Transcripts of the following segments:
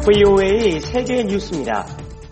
VOA 세계 뉴스입니다.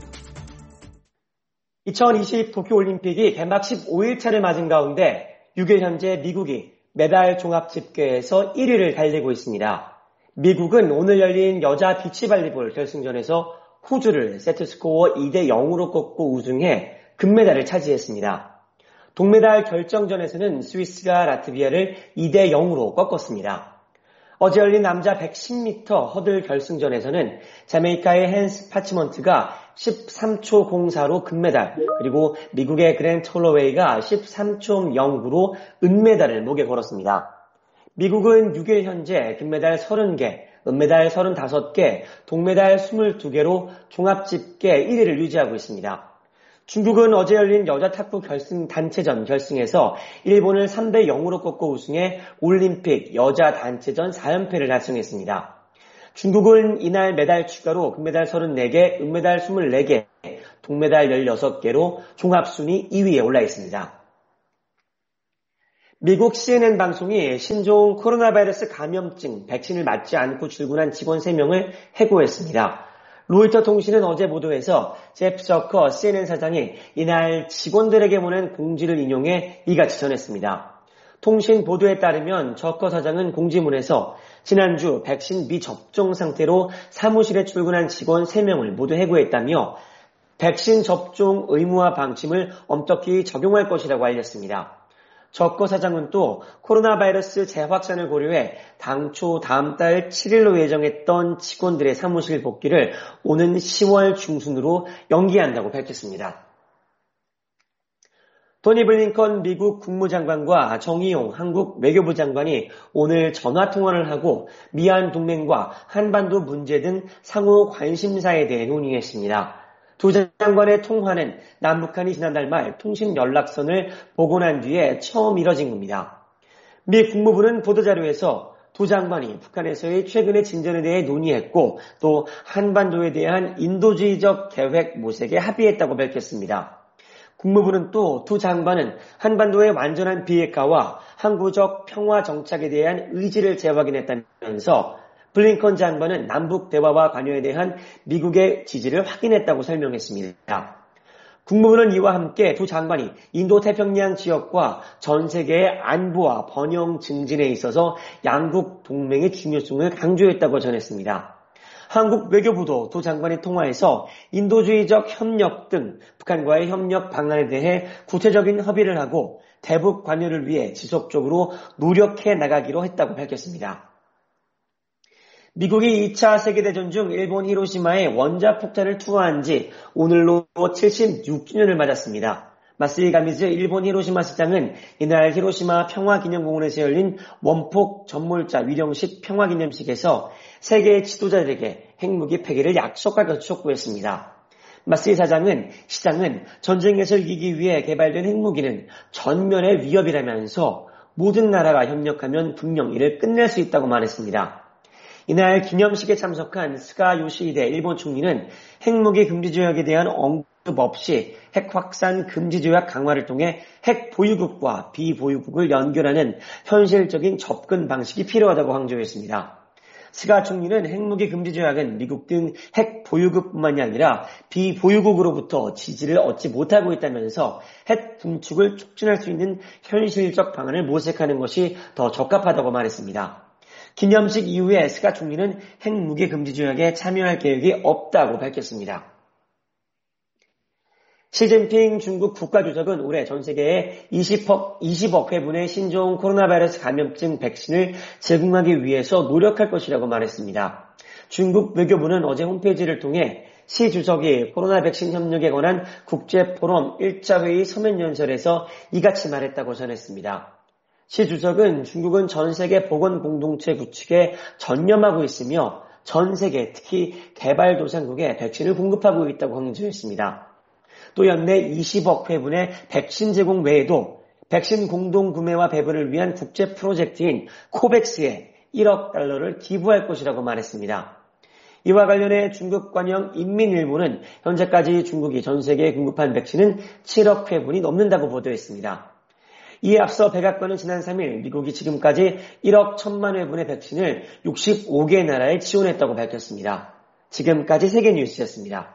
2020 도쿄올림픽이 개막 15일차를 맞은 가운데 6일 현재 미국이 메달 종합 집계에서 1위를 달리고 있습니다. 미국은 오늘 열린 여자 비치발리볼 결승전에서 호주를 세트스코어 2대 0으로 꺾고 우승해 금메달을 차지했습니다. 동메달 결정전에서는 스위스가 라트비아를 2대 0으로 꺾었습니다. 어제 열린 남자 110m 허들 결승전에서는 자메이카의 헨스 파치먼트가 13초 04로 금메달, 그리고 미국의 그랜트 홀로웨이가 13초 09로 은메달을 목에 걸었습니다. 미국은 6일 현재 금메달 30개, 은메달 35개, 동메달 22개로 종합집계 1위를 유지하고 있습니다. 중국은 어제 열린 여자 탁구 결승 단체전 결승에서 일본을 3대 0으로 꺾고 우승해 올림픽 여자 단체전 4연패를 달성했습니다. 중국은 이날 메달 추가로 금메달 34개, 은메달 24개, 동메달 16개로 종합순위 2위에 올라 있습니다. 미국 CNN 방송이 신종 코로나 바이러스 감염증 백신을 맞지 않고 출근한 직원 3명을 해고했습니다. 로이터 통신은 어제 보도에서 제프 저커 CNN 사장이 이날 직원들에게 보낸 공지를 인용해 이같이 전했습니다. 통신 보도에 따르면 저커 사장은 공지문에서 지난주 백신 미접종 상태로 사무실에 출근한 직원 3명을 모두 해고했다며 백신 접종 의무화 방침을 엄격히 적용할 것이라고 알렸습니다. 저커 사장은 또 코로나 바이러스 재확산을 고려해 당초 다음 달 7일로 예정했던 직원들의 사무실 복귀를 오는 10월 중순으로 연기한다고 밝혔습니다. 토니 블링컨 미국 국무장관과 정의용 한국 외교부 장관이 오늘 전화통화를 하고 미얀 동맹과 한반도 문제 등 상호 관심사에 대해 논의했습니다. 두 장관의 통화는 남북한이 지난달 말 통신 연락선을 복원한 뒤에 처음 이뤄진 겁니다. 미 국무부는 보도자료에서 두 장관이 북한에서의 최근의 진전에 대해 논의했고 또 한반도에 대한 인도주의적 계획 모색에 합의했다고 밝혔습니다. 국무부는 또 두 장관은 한반도의 완전한 비핵화와 항구적 평화 정착에 대한 의지를 재확인했다면서 블링컨 장관은 남북 대화와 관여에 대한 미국의 지지를 확인했다고 설명했습니다. 국무부는 이와 함께 두 장관이 인도태평양 지역과 전 세계의 안보와 번영 증진에 있어서 양국 동맹의 중요성을 강조했다고 전했습니다. 한국 외교부도 두 장관이 통화에서 인도주의적 협력 등 북한과의 협력 방안에 대해 구체적인 협의를 하고 대북 관여를 위해 지속적으로 노력해 나가기로 했다고 밝혔습니다. 미국이 2차 세계대전 중 일본 히로시마에 원자폭탄을 투하한 지 오늘로 76주년을 맞았습니다. 마쓰이 가미즈 일본 히로시마 시장은 이날 히로시마 평화기념공원에서 열린 원폭 전몰자 위령식 평화기념식에서 세계 지도자들에게 핵무기 폐기를 약속할 것을 촉구했습니다. 마쓰이 사장은 시장은 전쟁에서 이기기 위해 개발된 핵무기는 전면의 위협이라면서 모든 나라가 협력하면 분명 이를 끝낼 수 있다고 말했습니다. 이날 기념식에 참석한 스가 요시히데 일본 총리는 핵무기 금지 조약에 대한 언급 없이 핵 확산 금지 조약 강화를 통해 핵 보유국과 비보유국을 연결하는 현실적인 접근 방식이 필요하다고 강조했습니다. 스가 총리는 핵무기 금지 조약은 미국 등 핵 보유국뿐만이 아니라 비보유국으로부터 지지를 얻지 못하고 있다면서 핵 분축을 촉진할 수 있는 현실적 방안을 모색하는 것이 더 적합하다고 말했습니다. 기념식 이후에 스가 총리는 핵무기 금지 조약에 참여할 계획이 없다고 밝혔습니다. 시진핑 중국 국가주석은 올해 전 세계에 20억 회분의 신종 코로나 바이러스 감염증 백신을 제공하기 위해서 노력할 것이라고 말했습니다. 중국 외교부는 어제 홈페이지를 통해 시 주석이 코로나 백신 협력에 관한 국제포럼 1차 회의 서면 연설에서 이같이 말했다고 전했습니다. 시 주석은 중국은 전 세계 보건 공동체 구축에 전념하고 있으며 전 세계 특히 개발도상국에 백신을 공급하고 있다고 강조했습니다. 또 연내 20억 회분의 백신 제공 외에도 백신 공동 구매와 배분을 위한 국제 프로젝트인 코백스에 1억 달러를 기부할 것이라고 말했습니다. 이와 관련해 중국 관영 인민일보는 현재까지 중국이 전 세계에 공급한 백신은 7억 회분이 넘는다고 보도했습니다. 이에 앞서 백악관은 지난 3일 미국이 지금까지 1억 1천만 회분의 백신을 65개 나라에 지원했다고 밝혔습니다. 지금까지 세계뉴스였습니다.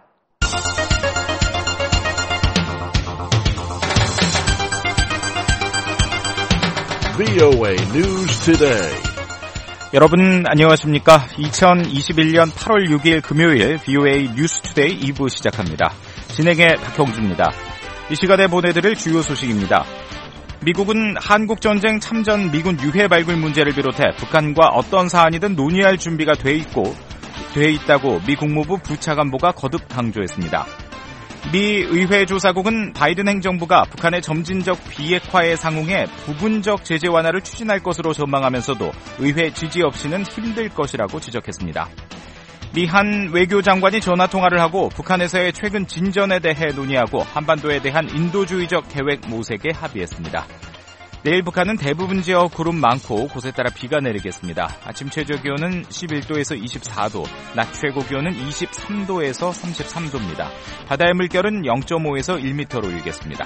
VOA News Today. 여러분 안녕하십니까? 2021년 8월 6일 금요일 VOA 뉴스 투데이 2부 시작합니다. 진행의 박형주입니다. 이 시간에 보내드릴 주요 소식입니다. 미국은 한국전쟁 참전 미군 유해 발굴 문제를 비롯해 북한과 어떤 사안이든 논의할 준비가 돼 있다고 미 국무부 부차관보가 거듭 강조했습니다. 미 의회 조사국은 바이든 행정부가 북한의 점진적 비핵화에 상응해 부분적 제재 완화를 추진할 것으로 전망하면서도 의회 지지 없이는 힘들 것이라고 지적했습니다. 미 한 외교장관이 전화통화를 하고 북한에서의 최근 진전에 대해 논의하고 한반도에 대한 인도주의적 계획 모색에 합의했습니다. 내일 북한은 대부분 지역 구름 많고 곳에 따라 비가 내리겠습니다. 아침 최저기온은 11도에서 24도, 낮 최고기온은 23도에서 33도입니다. 바다의 물결은 0.5에서 1m로 일겠습니다.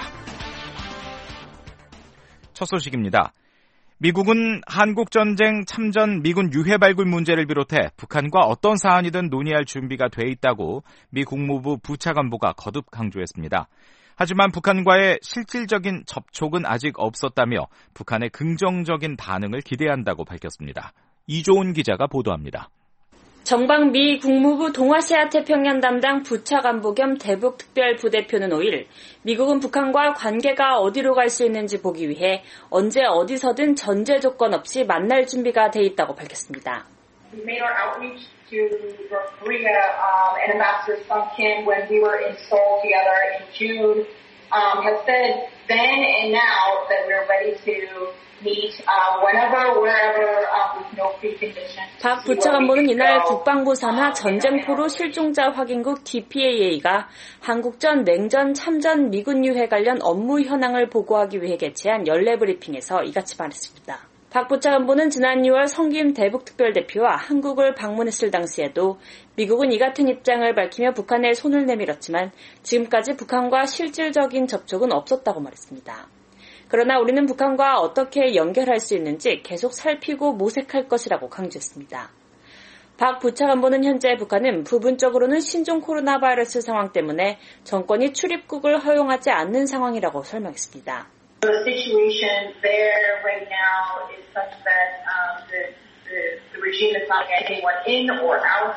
첫 소식입니다. 미국은 한국전쟁 참전 미군 유해 발굴 문제를 비롯해 북한과 어떤 사안이든 논의할 준비가 돼 있다고 미 국무부 부차관보가 거듭 강조했습니다. 하지만 북한과의 실질적인 접촉은 아직 없었다며 북한의 긍정적인 반응을 기대한다고 밝혔습니다. 이조은 기자가 보도합니다. 정방 미 국무부 동아시아 태평양 담당 부차관보 겸 대북특별부대표는 5일 미국은 북한과 관계가 어디로 갈 수 있는지 보기 위해 언제 어디서든 전제 조건 없이 만날 준비가 돼 있다고 밝혔습니다. We made our outreach to North Korea and Ambassador Sung Kim when we were in Seoul together in June has said then and now that we're ready to meet whenever, wherever with no preconditions. 박 부차관보는 이날 국방부 산하 전쟁포로 실종자 확인국 DPAA가 한국전 냉전 참전 미군 유해 관련 업무 현황을 보고하기 위해 개최한 연례 브리핑에서 이같이 말했습니다. 박 부차관보는 지난 6월 성김 대북특별대표와 한국을 방문했을 당시에도 미국은 이 같은 입장을 밝히며 북한에 손을 내밀었지만 지금까지 북한과 실질적인 접촉은 없었다고 말했습니다. 그러나 우리는 북한과 어떻게 연결할 수 있는지 계속 살피고 모색할 것이라고 강조했습니다. 박 부차관보는 현재 북한은 부분적으로는 신종 코로나 바이러스 상황 때문에 정권이 출입국을 허용하지 않는 상황이라고 설명했습니다. The situation there right now is such that the regime is not getting anyone in or out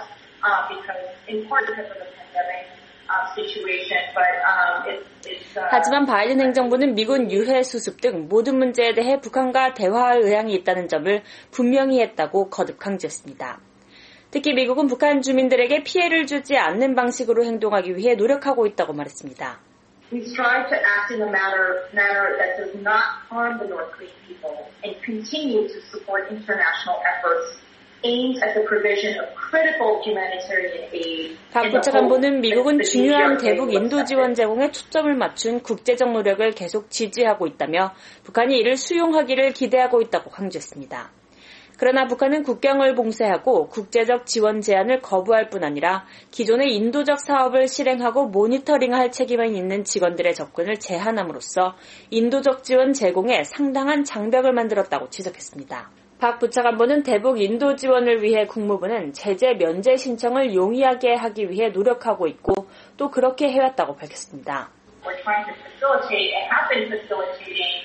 in part because of the pandemic situation, but it's 하지만 바이든 행정부는 미군 유해 수습 등 모든 문제에 대해 북한과 대화할 의향이 있다는 점을 분명히 했다고 거듭 강조했습니다. 특히 미국은 북한 주민들에게 피해를 주지 않는 방식으로 행동하기 위해 노력하고 있다고 말했습니다. We strive to act in a manner that does not harm the North Korean people and continue to support international efforts aimed at the provision of critical humanitarian aid. 박 부차관보는 미국은 중요한 대북 인도 지원 제공에 초점을 맞춘 국제적 노력을 계속 지지하고 있다며 북한이 이를 수용하기를 기대하고 있다고 강조했습니다. 그러나 북한은 국경을 봉쇄하고 국제적 지원 제한을 거부할 뿐 아니라 기존의 인도적 사업을 실행하고 모니터링할 책임이 있는 직원들의 접근을 제한함으로써 인도적 지원 제공에 상당한 장벽을 만들었다고 지적했습니다. 박 부차관보는 대북 인도 지원을 위해 국무부는 제재 면제 신청을 용이하게 하기 위해 노력하고 있고 또 그렇게 해왔다고 밝혔습니다. We're trying to facilitate and have been facilitating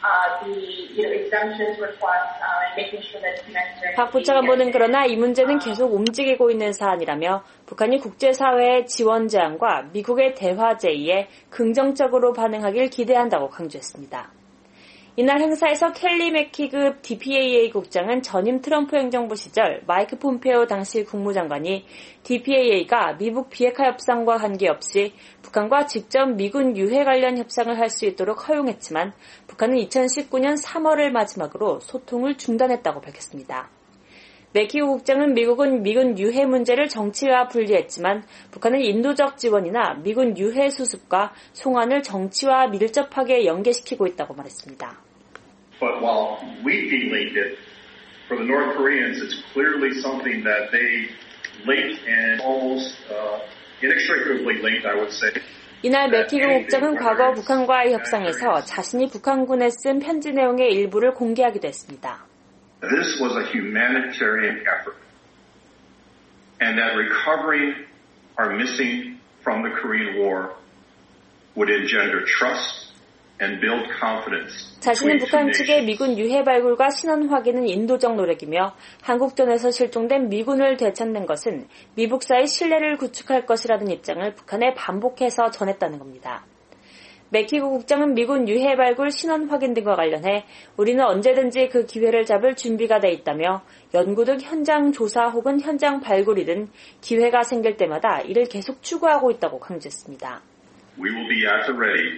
박 부차관보는 그러나 이 문제는 계속 움직이고 있는 사안이라며 북한이 국제사회의 지원 제안과 미국의 대화 제의에 긍정적으로 반응하길 기대한다고 강조했습니다. 이날 행사에서 켈리 맥키급 DPAA 국장은 전임 트럼프 행정부 시절 마이크 폼페오 당시 국무장관이 DPAA가 미국 비핵화 협상과 관계없이 북한과 직접 미군 유해 관련 협상을 할 수 있도록 허용했지만 북한은 2019년 3월을 마지막으로 소통을 중단했다고 밝혔습니다. 맥키오 국장은 미국은 미군 유해 문제를 정치와 분리했지만 북한은 인도적 지원이나 미군 유해 수습과 송환을 정치와 밀접하게 연계시키고 있다고 말했습니다. But while we de-linked it, for the North Koreans, it's clearly something that they linked and almost inextricably linked, I would say. 이날 맥키오 국장은 과거 북한과의 협상에서 자신이 북한군에 쓴 편지 내용의 일부를 공개하기도 했습니다. This was a humanitarian effort. and that recovering our missing from the Korean War would engender trust and build confidence. 자신은 북한 측의 미군 유해 발굴과 신원 확인은 인도적 노력이며 한국전에서 실종된 미군을 되찾는 것은 미북사의 신뢰를 구축할 것이라는 입장을 북한에 반복해서 전했다는 겁니다. 맥히고 국장은 미군 유해 발굴 신원 확인 등과 관련해 우리는 언제든지 그 기회를 잡을 준비가 돼 있다며 연구 등 현장 조사 혹은 현장 발굴이든 기회가 생길 때마다 이를 계속 추구하고 있다고 강조했습니다. We will be at the ready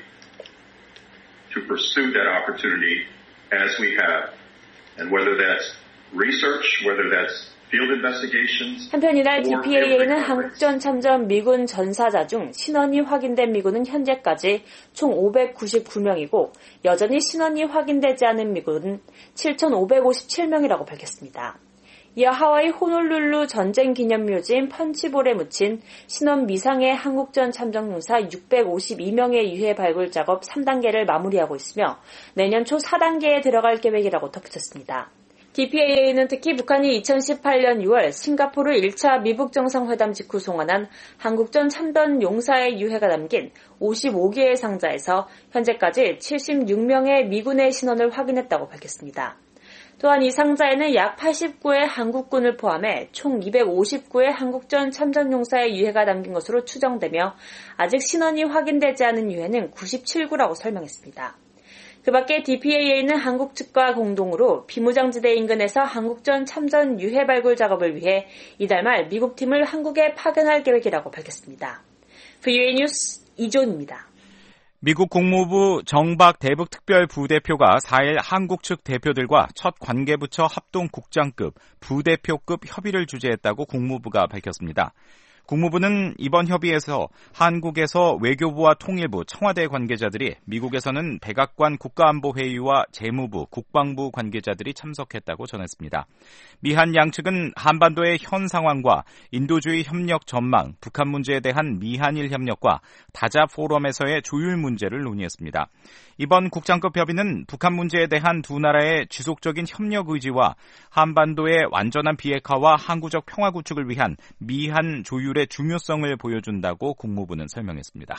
to pursue that opportunity as we have. And whether that's research, whether that's field investigations. 한편 이날 DPAA는 한국전 참전 미군 전사자 중 신원이 확인된 미군은 현재까지 총 599명이고 여전히 신원이 확인되지 않은 미군은 7,557명이라고 밝혔습니다. 이어 하와이 호놀룰루 전쟁기념묘지인 펀치볼에 묻힌 신원 미상의 한국전 참전용사 652명의 유해 발굴 작업 3단계를 마무리하고 있으며 내년 초 4단계에 들어갈 계획이라고 덧붙였습니다. DPAA는 특히 북한이 2018년 6월 싱가포르 1차 미북 정상회담 직후 송환한 한국전 참전 용사의 유해가 담긴 55개의 상자에서 현재까지 76명의 미군의 신원을 확인했다고 밝혔습니다. 또한 이 상자에는 약 89의 한국군을 포함해 총 259의 한국전 참전용사의 유해가 담긴 것으로 추정되며 아직 신원이 확인되지 않은 유해는 97구라고 설명했습니다. 그 밖에 DPAA는 한국 측과 공동으로 비무장지대 인근에서 한국전 참전 유해 발굴 작업을 위해 이달 말 미국 팀을 한국에 파견할 계획이라고 밝혔습니다. VOA 뉴스 이조은입니다. 미국 국무부 정박 대북 특별 부대표가 4일 한국 측 대표들과 첫 관계부처 합동국장급 부대표급 협의를 주재했다고 국무부가 밝혔습니다. 국무부는 이번 협의에서 한국에서 외교부와 통일부, 청와대 관계자들이, 미국에서는 백악관 국가안보회의와 재무부, 국방부 관계자들이 참석했다고 전했습니다. 미한 양측은 한반도의 현 상황과 인도주의 협력 전망, 북한 문제에 대한 미한일 협력과 다자 포럼에서의 조율 문제를 논의했습니다. 이번 국장급 협의는 북한 문제에 대한 두 나라의 지속적인 협력 의지와 한반도의 완전한 비핵화와 항구적 평화 구축을 위한 미한 조율의 중요성을 보여준다고 국무부는 설명했습니다.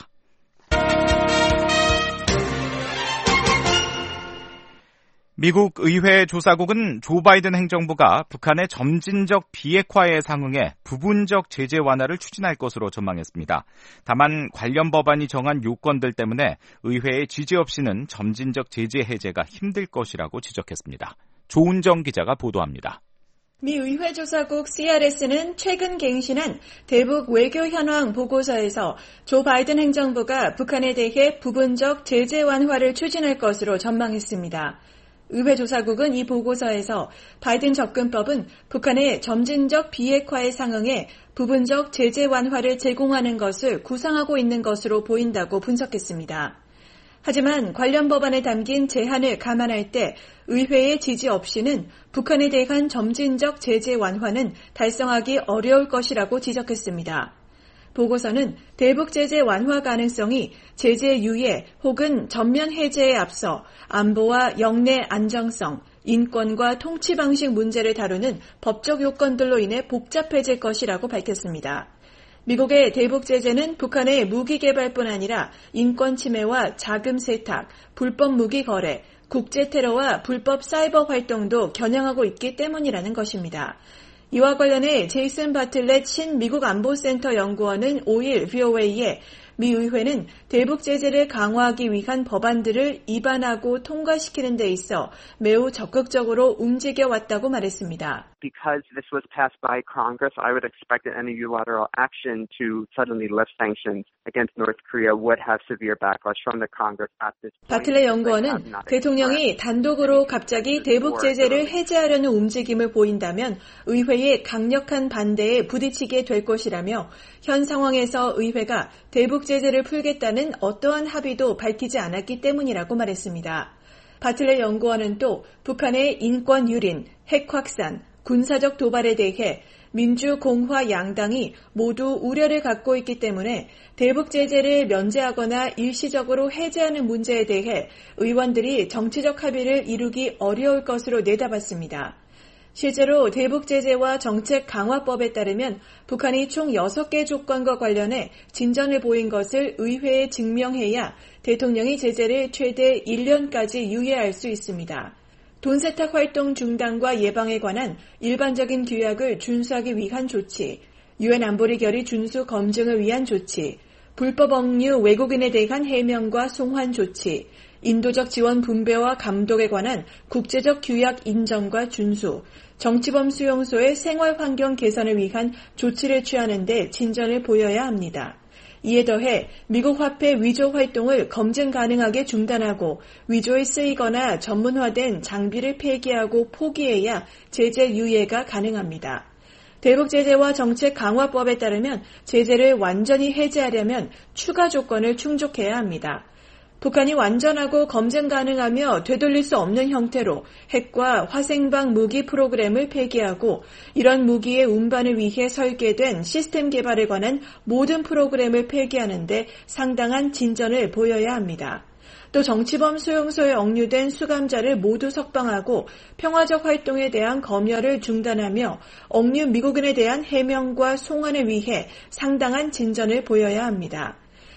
미국 의회 조사국은 조 바이든 행정부가 북한의 점진적 비핵화에 상응해 부분적 제재 완화를 추진할 것으로 전망했습니다. 다만 관련 법안이 정한 요건들 때문에 의회의 지지 없이는 점진적 제재 해제가 힘들 것이라고 지적했습니다. 조은정 기자가 보도합니다. 미 의회 조사국 CRS는 최근 갱신한 대북 외교 현황 보고서에서 조 바이든 행정부가 북한에 대해 부분적 제재 완화를 추진할 것으로 전망했습니다. 의회 조사국은 이 보고서에서 바이든 접근법은 북한의 점진적 비핵화에 상응해 부분적 제재 완화를 제공하는 것을 구상하고 있는 것으로 보인다고 분석했습니다. 하지만 관련 법안에 담긴 제한을 감안할 때 의회의 지지 없이는 북한에 대한 점진적 제재 완화는 달성하기 어려울 것이라고 지적했습니다. 보고서는 대북 제재 완화 가능성이 제재 유예 혹은 전면 해제에 앞서 안보와 영내 안정성, 인권과 통치 방식 문제를 다루는 법적 요건들로 인해 복잡해질 것이라고 밝혔습니다. 미국의 대북 제재는 북한의 무기 개발뿐 아니라 인권 침해와 자금 세탁, 불법 무기 거래, 국제 테러와 불법 사이버 활동도 겨냥하고 있기 때문이라는 것입니다. 이와 관련해 제이슨 바틀렛 신미국 안보센터 연구원은 5일 VOA에 미 의회는 대북 제재를 강화하기 위한 법안들을 입안하고 통과시키는 데 있어 매우 적극적으로 움직여왔다고 말했습니다. Because this was passed by Congress, I would expect that any unilateral action to suddenly lift sanctions against North Korea would have severe backlash from the Congress at this point. 바틀렛 연구원은 대통령이 단독으로 갑자기 대북 제재를 해제하려는 움직임을 보인다면 의회의 강력한 반대에 부딪히게 될 것이라며 현 상황에서 의회가 대북 제재를 풀겠다는 어떠한 합의도 밝히지 않았기 때문이라고 말했습니다. 바틀렛 연구원은 또 북한의 인권 유린, 핵 확산, 군사적 도발에 대해 민주공화 양당이 모두 우려를 갖고 있기 때문에 대북 제재를 면제하거나 일시적으로 해제하는 문제에 대해 의원들이 정치적 합의를 이루기 어려울 것으로 내다봤습니다. 실제로 대북 제재와 정책 강화법에 따르면 북한이 총 6개 조건과 관련해 진전을 보인 것을 의회에 증명해야 대통령이 제재를 최대 1년까지 유예할 수 있습니다. 돈 세탁 활동 중단과 예방에 관한 일반적인 규약을 준수하기 위한 조치, 유엔 안보리 결의 준수 검증을 위한 조치, 불법 억류 외국인에 대한 해명과 송환 조치, 인도적 지원 분배와 감독에 관한 국제적 규약 인정과 준수, 정치범 수용소의 생활 환경 개선을 위한 조치를 취하는 데 진전을 보여야 합니다. 이에 더해 미국 화폐 위조 활동을 검증 가능하게 중단하고 위조에 쓰이거나 전문화된 장비를 폐기하고 포기해야 제재 유예가 가능합니다. 대북 제재와 정책 강화법에 따르면 제재를 완전히 해제하려면 추가 조건을 충족해야 합니다. 북한이 완전하고 검증 가능하며 되돌릴 수 없는 형태로 핵과 화생방 무기 프로그램을 폐기하고 이런 무기의 운반을 위해 설계된 시스템 개발에 관한 모든 프로그램을 폐기하는 데 상당한 진전을 보여야 합니다. 또 정치범 수용소에 억류된 수감자를 모두 석방하고 평화적 활동에 대한 검열을 중단하며 억류 미국인에 대한 해명과 송환을 위해 상당한 진전을 보여야 합니다.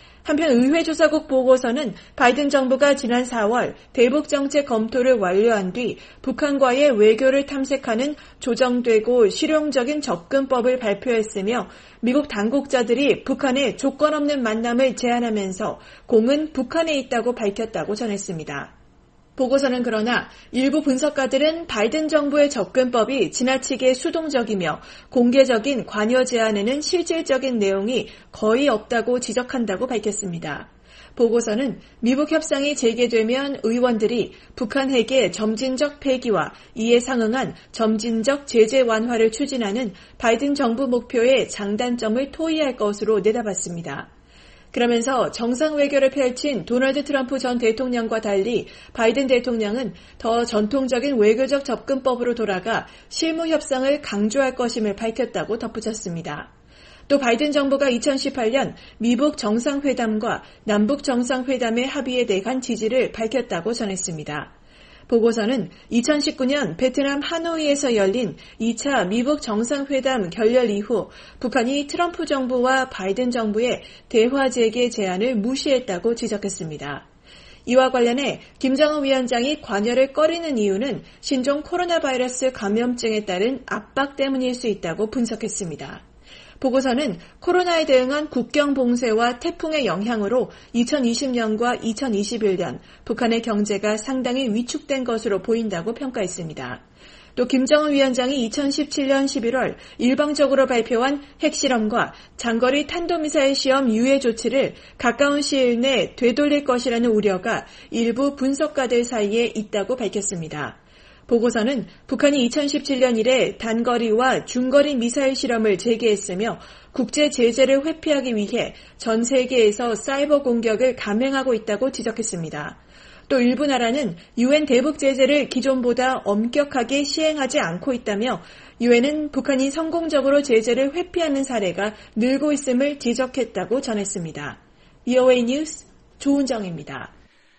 한편 의회조사국 보고서는 바이든 정부가 지난 4월 대북 정책 검토를 완료한 뒤 북한과의 외교를 탐색하는 조정되고 실용적인 접근법을 발표했으며 미국 당국자들이 북한의 조건 없는 만남을 제안하면서 공은 북한에 있다고 밝혔다고 전했습니다. 보고서는 그러나 일부 분석가들은 바이든 정부의 접근법이 지나치게 수동적이며 공개적인 관여 제안에는 실질적인 내용이 거의 없다고 지적한다고 밝혔습니다. 보고서는 미북 협상이 재개되면 의원들이 북한 핵의 점진적 폐기와 이에 상응한 점진적 제재 완화를 추진하는 바이든 정부 목표의 장단점을 토의할 것으로 내다봤습니다. 그러면서 정상 외교를 펼친 도널드 트럼프 전 대통령과 달리 바이든 대통령은 더 전통적인 외교적 접근법으로 돌아가 실무 협상을 강조할 것임을 밝혔다고 덧붙였습니다. 또 바이든 정부가 2018년 미북 정상회담과 남북 정상회담의 합의에 대한 지지를 밝혔다고 전했습니다. 보고서는 2019년 베트남 하노이에서 열린 2차 미북 정상회담 결렬 이후 북한이 트럼프 정부와 바이든 정부의 대화 재개 제안을 무시했다고 지적했습니다. 이와 관련해 김정은 위원장이 관여를 꺼리는 이유는 신종 코로나 바이러스 감염증에 따른 압박 때문일 수 있다고 분석했습니다. 보고서는 코로나에 대응한 국경 봉쇄와 태풍의 영향으로 2020년과 2021년 북한의 경제가 상당히 위축된 것으로 보인다고 평가했습니다. 또 김정은 위원장이 2017년 11월 일방적으로 발표한 핵실험과 장거리 탄도미사일 시험 유예 조치를 가까운 시일 내 되돌릴 것이라는 우려가 일부 분석가들 사이에 있다고 밝혔습니다. 보고서는 북한이 2017년 이래 단거리와 중거리 미사일 실험을 재개했으며 국제 제재를 회피하기 위해 전 세계에서 사이버 공격을 감행하고 있다고 지적했습니다. 또 일부 나라는 유엔 대북 제재를 기존보다 엄격하게 시행하지 않고 있다며 유엔은 북한이 성공적으로 제재를 회피하는 사례가 늘고 있음을 지적했다고 전했습니다. VOA 뉴스 조은정입니다.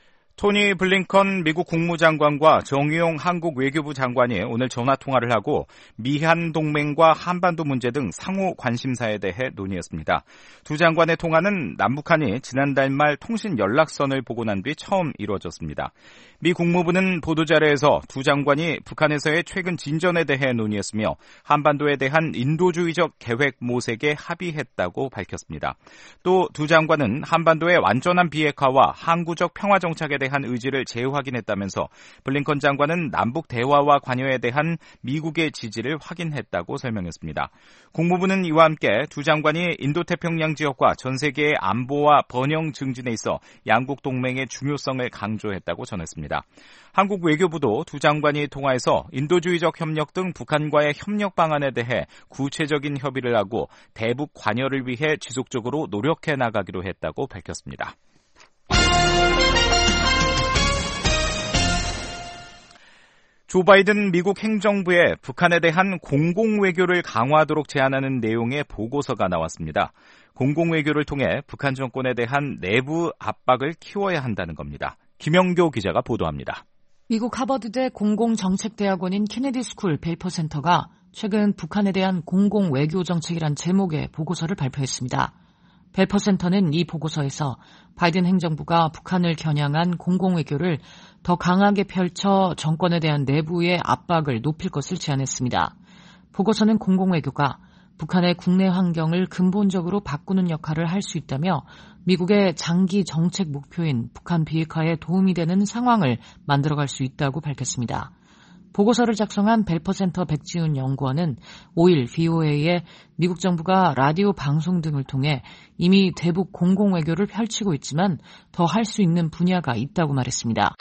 토니 블링컨 미국 국무장관과 정의용 한국 외교부 장관이 오늘 전화통화를 하고 미한 동맹과 한반도 문제 등 상호 관심사에 대해 논의했습니다. 두 장관의 통화는 남북한이 지난달 말 통신 연락선을 복원한 뒤 처음 이루어졌습니다. 미 국무부는 보도자료에서 두 장관이 북한에서의 최근 진전에 대해 논의했으며 한반도에 대한 인도주의적 계획 모색에 합의했다고 밝혔습니다. 또 두 장관은 한반도의 완전한 비핵화와 항구적 평화 정착에 대한 의지를 재확인했다면서 블링컨 장관은 남북 대화와 관여에 대한 미국의 지지를 확인했다고 설명했습니다. 국무부는 이와 함께 두 장관이 인도태평양 지역과 전 세계의 안보와 번영 증진에 있어 양국 동맹의 중요성을 강조했다고 전했습니다. 한국 외교부도 두 장관이 통화에서 인도주의적 협력 등 북한과의 협력 방안에 대해 구체적인 협의를 하고 대북 관여를 위해 지속적으로 노력해 나가기로 했다고 밝혔습니다. 조 바이든 미국 행정부에 북한에 대한 공공외교를 강화하도록 제안하는 내용의 보고서가 나왔습니다. 공공외교를 통해 북한 정권에 대한 내부 압박을 키워야 한다는 겁니다. 김영교 기자가 보도합니다. 미국 하버드대 공공정책대학원인 케네디 스쿨 벨퍼 센터가 최근 북한에 대한 공공 외교 정책이란 제목의 보고서를 발표했습니다. 벨퍼 센터는 이 보고서에서 바이든 행정부가 북한을 겨냥한 공공 외교를 더 강하게 펼쳐 정권에 대한 내부의 압박을 높일 것을 제안했습니다. 보고서는 공공 외교가 북한의 국내 환경을 근본적으로 바꾸는 역할을 할 수 있다며 미국의 장기 정책 목표인 북한 비핵화에 도움이 되는 상황을 만들어갈 수 있다고 밝혔습니다. 보고서를 작성한 벨퍼 센터 백지훈 연구원은 5일 VOA에 미국 정부가 라디오 방송 등을 통해 이미 대북 공공 외교를 펼치고 있지만 더 할 수 있는 분야가 있다고 말했습니다.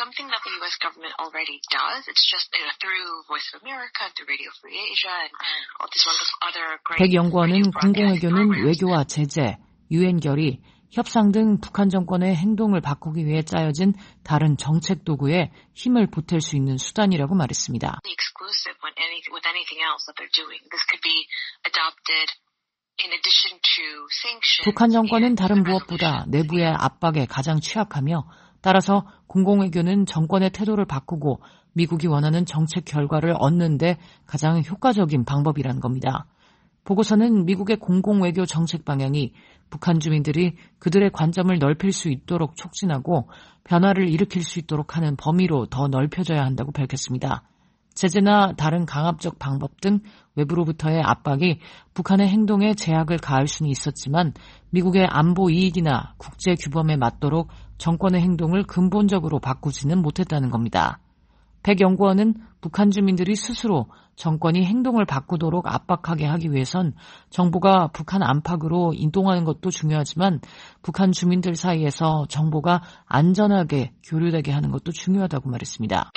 백 연구원은 공공 외교는 외교와 제재, 유엔 결의, 협상 등 북한 정권의 행동을 바꾸기 위해 짜여진 다른 정책 도구에 힘을 보탤 수 있는 수단이라고 말했습니다. 북한 정권은 다른 무엇보다 내부의 압박에 가장 취약하며 따라서 공공외교는 정권의 태도를 바꾸고 미국이 원하는 정책 결과를 얻는 데 가장 효과적인 방법이라는 겁니다. 보고서는 미국의 공공외교 정책 방향이 북한 주민들이 그들의 관점을 넓힐 수 있도록 촉진하고 변화를 일으킬 수 있도록 하는 범위로 더 넓혀져야 한다고 밝혔습니다. 제재나 다른 강압적 방법 등 외부로부터의 압박이 북한의 행동에 제약을 가할 수는 있었지만 미국의 안보 이익이나 국제 규범에 맞도록 정권의 행동을 근본적으로 바꾸지는 못했다는 겁니다. 백 연구원은 북한 주민들이 스스로 정권이 행동을 바꾸도록 압박하게 하기 위해선 정보가 북한 안팎으로 이동하는 것도 중요하지만 북한 주민들 사이에서 정보가 안전하게 교류되게 하는 것도 중요하다고 말했습니다.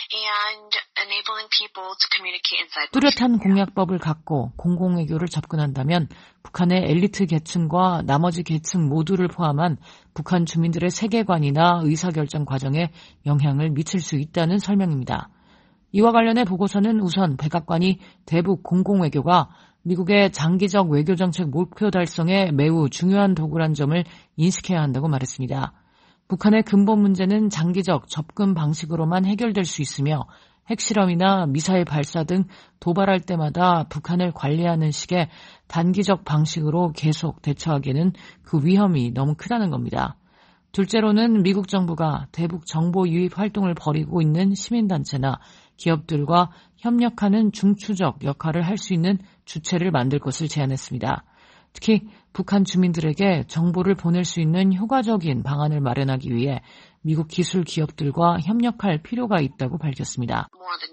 뚜렷한 공약법을 갖고 공공외교를 접근한다면 북한의 엘리트 계층과 나머지 계층 모두를 포함한 북한 주민들의 세계관이나 의사결정 과정에 영향을 미칠 수 있다는 설명입니다. 이와 관련해 보고서는 우선 백악관이 대북 공공외교가 미국의 장기적 외교정책 목표 달성에 매우 중요한 도구란 점을 인식해야 한다고 말했습니다. 북한의 근본 문제는 장기적 접근 방식으로만 해결될 수 있으며 핵실험이나 미사일 발사 등 도발할 때마다 북한을 관리하는 식의 단기적 방식으로 계속 대처하기에는 그 위험이 너무 크다는 겁니다. 둘째로는 미국 정부가 대북 정보 유입 활동을 벌이고 있는 시민단체나 기업들과 협력하는 중추적 역할을 할 수 있는 주체를 만들 것을 제안했습니다. 특히 북한 주민들에게 정보를 보낼 수 있는 효과적인 방안을 마련하기 위해 미국 기술 기업들과 협력할 필요가 있다고 밝혔습니다.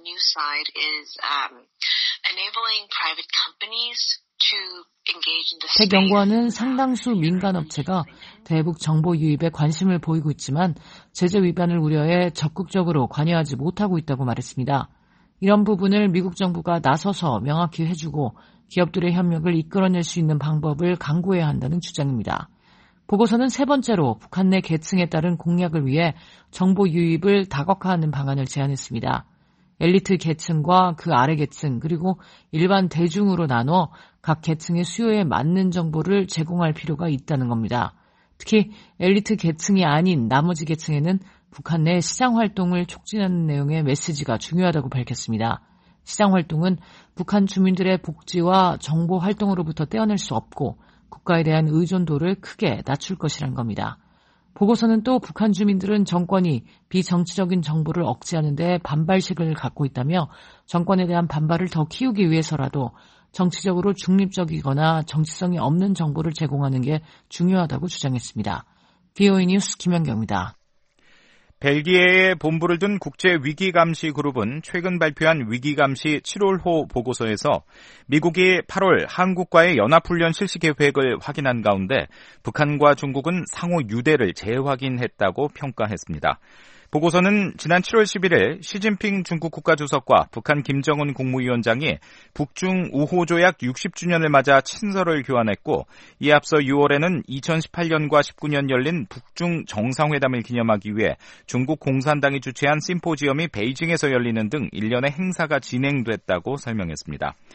백 연구원은 상당수 민간업체가 대북 정보 유입에 관심을 보이고 있지만 제재 위반을 우려해 적극적으로 관여하지 못하고 있다고 말했습니다. 이런 부분을 미국 정부가 나서서 명확히 해주고 기업들의 협력을 이끌어낼 수 있는 방법을 강구해야 한다는 주장입니다. 보고서는 세 번째로 북한 내 계층에 따른 공약을 위해 정보 유입을 다각화하는 방안을 제안했습니다. 엘리트 계층과 그 아래 계층 그리고 일반 대중으로 나눠 각 계층의 수요에 맞는 정보를 제공할 필요가 있다는 겁니다. 특히 엘리트 계층이 아닌 나머지 계층에는 북한 내 시장 활동을 촉진하는 내용의 메시지가 중요하다고 밝혔습니다. 시장 활동은 북한 주민들의 복지와 정보 활동으로부터 떼어낼 수 없고 국가에 대한 의존도를 크게 낮출 것이란 겁니다. 보고서는 또 북한 주민들은 정권이 비정치적인 정보를 억제하는 데 반발식을 갖고 있다며 정권에 대한 반발을 더 키우기 위해서라도 정치적으로 중립적이거나 정치성이 없는 정보를 제공하는 게 중요하다고 주장했습니다. VOA 뉴스 김연경입니다. 벨기에에 본부를 둔 국제위기감시그룹은 최근 발표한 위기감시 7월호 보고서에서 미국이 8월 한국과의 연합훈련 실시 계획을 확인한 가운데 북한과 중국은 상호 유대를 재확인했다고 평가했습니다. 보고서는 지난 7월 11일 시진핑 중국 국가주석과 북한 김정은 국무위원장이 북중 우호조약 60주년을 맞아 친서를 교환했고 이에 앞서 6월에는 2018년과 19년 열린 북중 정상회담을 기념하기 위해 중국 공산당이 주최한 심포지엄이 베이징에서 열리는 등 일련의 행사가 진행됐다고 설명했습니다.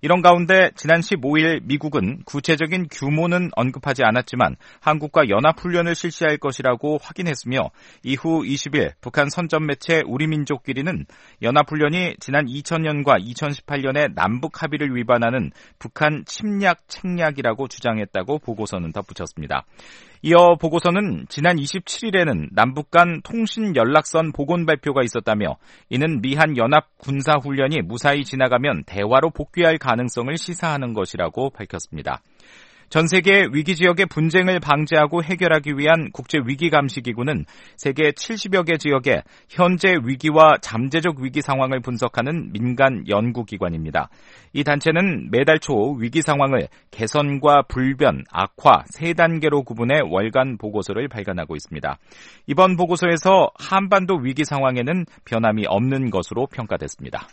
이런 가운데 지난 15일 미국은 구체적인 규모는 언급하지 않았지만 한국과 연합훈련을 실시할 것이라고 확인했으며 이후 20일 북한 선전 매체 우리민족끼리는 연합훈련이 지난 2000년과 2018년의 남북 합의를 위반하는 북한 침략 책략이라고 주장했다고 보고서는 덧붙였습니다. 이어 보고서는 지난 27일에는 남북 간 통신 연락선 복원 발표가 있었다며 이는 미한 연합 군사훈련이 무사히 지나가면 대화로 복귀할 가능성을 시사하는 것이라고 밝혔습니다. 전 세계 위기 지역의 분쟁을 방지하고 해결하기 위한 국제위기감시기구는 세계 70여 개 지역의 현재 위기와 잠재적 위기 상황을 분석하는 민간 연구기관입니다. 이 단체는 매달 초 위기 상황을 개선과 불변, 악화 3단계로 구분해 월간 보고서를 발간하고 있습니다. 이번 보고서에서 한반도 위기 상황에는 변함이 없는 것으로 평가됐습니다.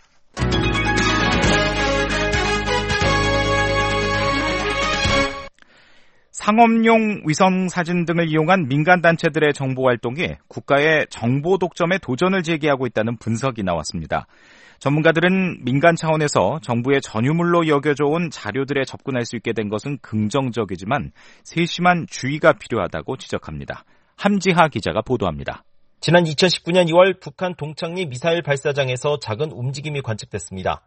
상업용 위성사진 등을 이용한 민간단체들의 정보활동이 국가의 정보 독점에 도전을 제기하고 있다는 분석이 나왔습니다. 전문가들은 민간 차원에서 정부의 전유물로 여겨져 온 자료들에 접근할 수 있게 된 것은 긍정적이지만 세심한 주의가 필요하다고 지적합니다. 함지하 기자가 보도합니다. 지난 2019년 2월 북한 동창리 미사일 발사장에서 작은 움직임이 관측됐습니다.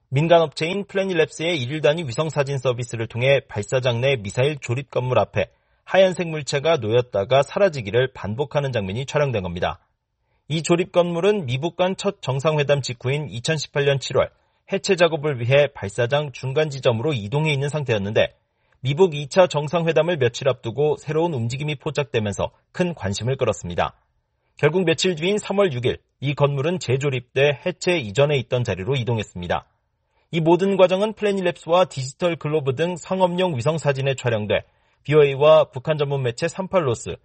민간업체인 플래닛랩스의 1일 단위 위성사진 서비스를 통해 발사장 내 미사일 조립 건물 앞에 하얀색 물체가 놓였다가 사라지기를 반복하는 장면이 촬영된 겁니다. 이 조립 건물은 미북 간 첫 정상회담 직후인 2018년 7월 해체 작업을 위해 발사장 중간 지점으로 이동해 있는 상태였는데 미북 2차 정상회담을 며칠 앞두고 새로운 움직임이 포착되면서 큰 관심을 끌었습니다. 결국 며칠 뒤인 3월 6일 이 건물은 재조립돼 해체 이전에 있던 자리로 이동했습니다. 이 모든 과정은 플래닛랩스와 디지털 글로브 등 상업용 위성사진에 촬영돼 BOA와 북한 전문 매체 38로스,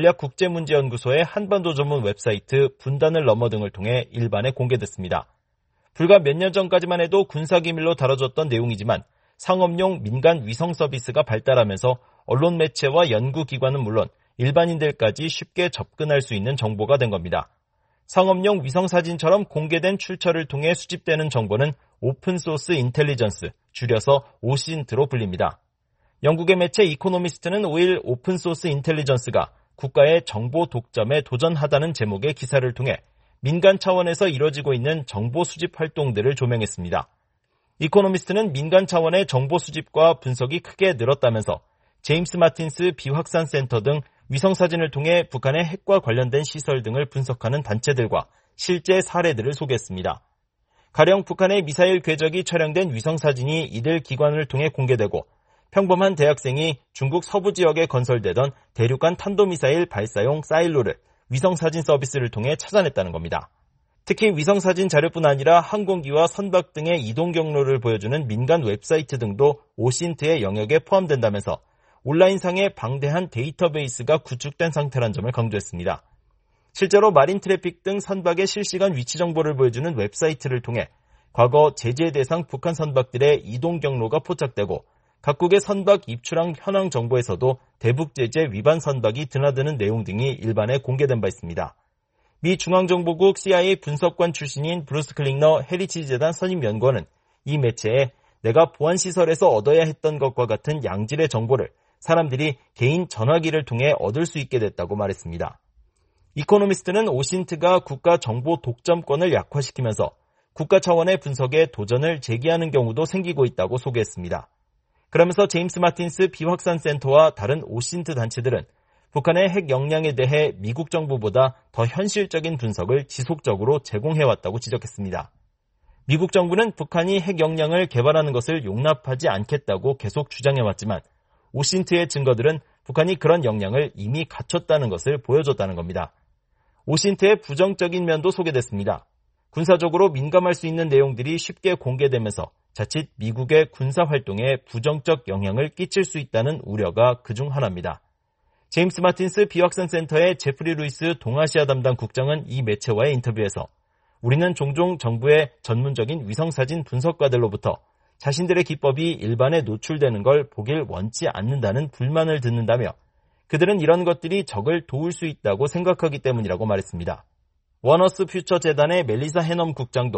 전략국제문제연구소의 한반도 전문 웹사이트 분단을 넘어 등을 통해 일반에 공개됐습니다. 불과 몇 년 전까지만 해도 군사기밀로 다뤄졌던 내용이지만 상업용 민간 위성 서비스가 발달하면서 언론 매체와 연구기관은 물론 일반인들까지 쉽게 접근할 수 있는 정보가 된 겁니다. 상업용 위성사진처럼 공개된 출처를 통해 수집되는 정보는 오픈소스 인텔리전스, 줄여서 오신트로 불립니다. 영국의 매체 이코노미스트는 5일 오픈소스 인텔리전스가 국가의 정보 독점에 도전하다는 제목의 기사를 통해 민간 차원에서 이뤄지고 있는 정보 수집 활동들을 조명했습니다. 이코노미스트는 민간 차원의 정보 수집과 분석이 크게 늘었다면서 제임스 마틴스 비확산 센터 등 위성사진을 통해 북한의 핵과 관련된 시설 등을 분석하는 단체들과 실제 사례들을 소개했습니다. 가령 북한의 미사일 궤적이 촬영된 위성사진이 이들 기관을 통해 공개되고 평범한 대학생이 중국 서부 지역에 건설되던 대륙간 탄도미사일 발사용 사일로를 위성사진 서비스를 통해 찾아냈다는 겁니다. 특히 위성사진 자료뿐 아니라 항공기와 선박 등의 이동 경로를 보여주는 민간 웹사이트 등도 오신트의 영역에 포함된다면서 온라인상의 방대한 데이터베이스가 구축된 상태란 점을 강조했습니다. 실제로 마린 트래픽 등 선박의 실시간 위치 정보를 보여주는 웹사이트를 통해 과거 제재 대상 북한 선박들의 이동 경로가 포착되고 각국의 선박 입출항 현황 정보에서도 대북 제재 위반 선박이 드나드는 내용 등이 일반에 공개된 바 있습니다. 미 중앙정보국 CIA 분석관 출신인 브루스 클링너 헤리티지 재단 선임 연구원은 이 매체에 내가 보안시설에서 얻어야 했던 것과 같은 양질의 정보를 사람들이 개인 전화기를 통해 얻을 수 있게 됐다고 말했습니다. 이코노미스트는 오신트가 국가 정보 독점권을 약화시키면서 국가 차원의 분석에 도전을 제기하는 경우도 생기고 있다고 소개했습니다. 그러면서 제임스 마틴스 비확산 센터와 다른 오신트 단체들은 북한의 핵 역량에 대해 미국 정부보다 더 현실적인 분석을 지속적으로 제공해왔다고 지적했습니다. 미국 정부는 북한이 핵 역량을 개발하는 것을 용납하지 않겠다고 계속 주장해왔지만 오신트의 증거들은 북한이 그런 역량을 이미 갖췄다는 것을 보여줬다는 겁니다. 오신트의 부정적인 면도 소개됐습니다. 군사적으로 민감할 수 있는 내용들이 쉽게 공개되면서 자칫 미국의 군사활동에 부정적 영향을 끼칠 수 있다는 우려가 그중 하나입니다. 제임스 마틴스 비확산 센터의 제프리 루이스 동아시아 담당 국장은 이 매체와의 인터뷰에서 우리는 종종 정부의 전문적인 위성사진 분석가들로부터 자신들의 기법이 일반에 노출되는 걸 보길 원치 않는다는 불만을 듣는다며 그들은 이런 것들이 적을 도울 수 있다고 생각하기 때문이라고 말했습니다. 원어스 퓨처 재단의 멜리사 해넘 국장도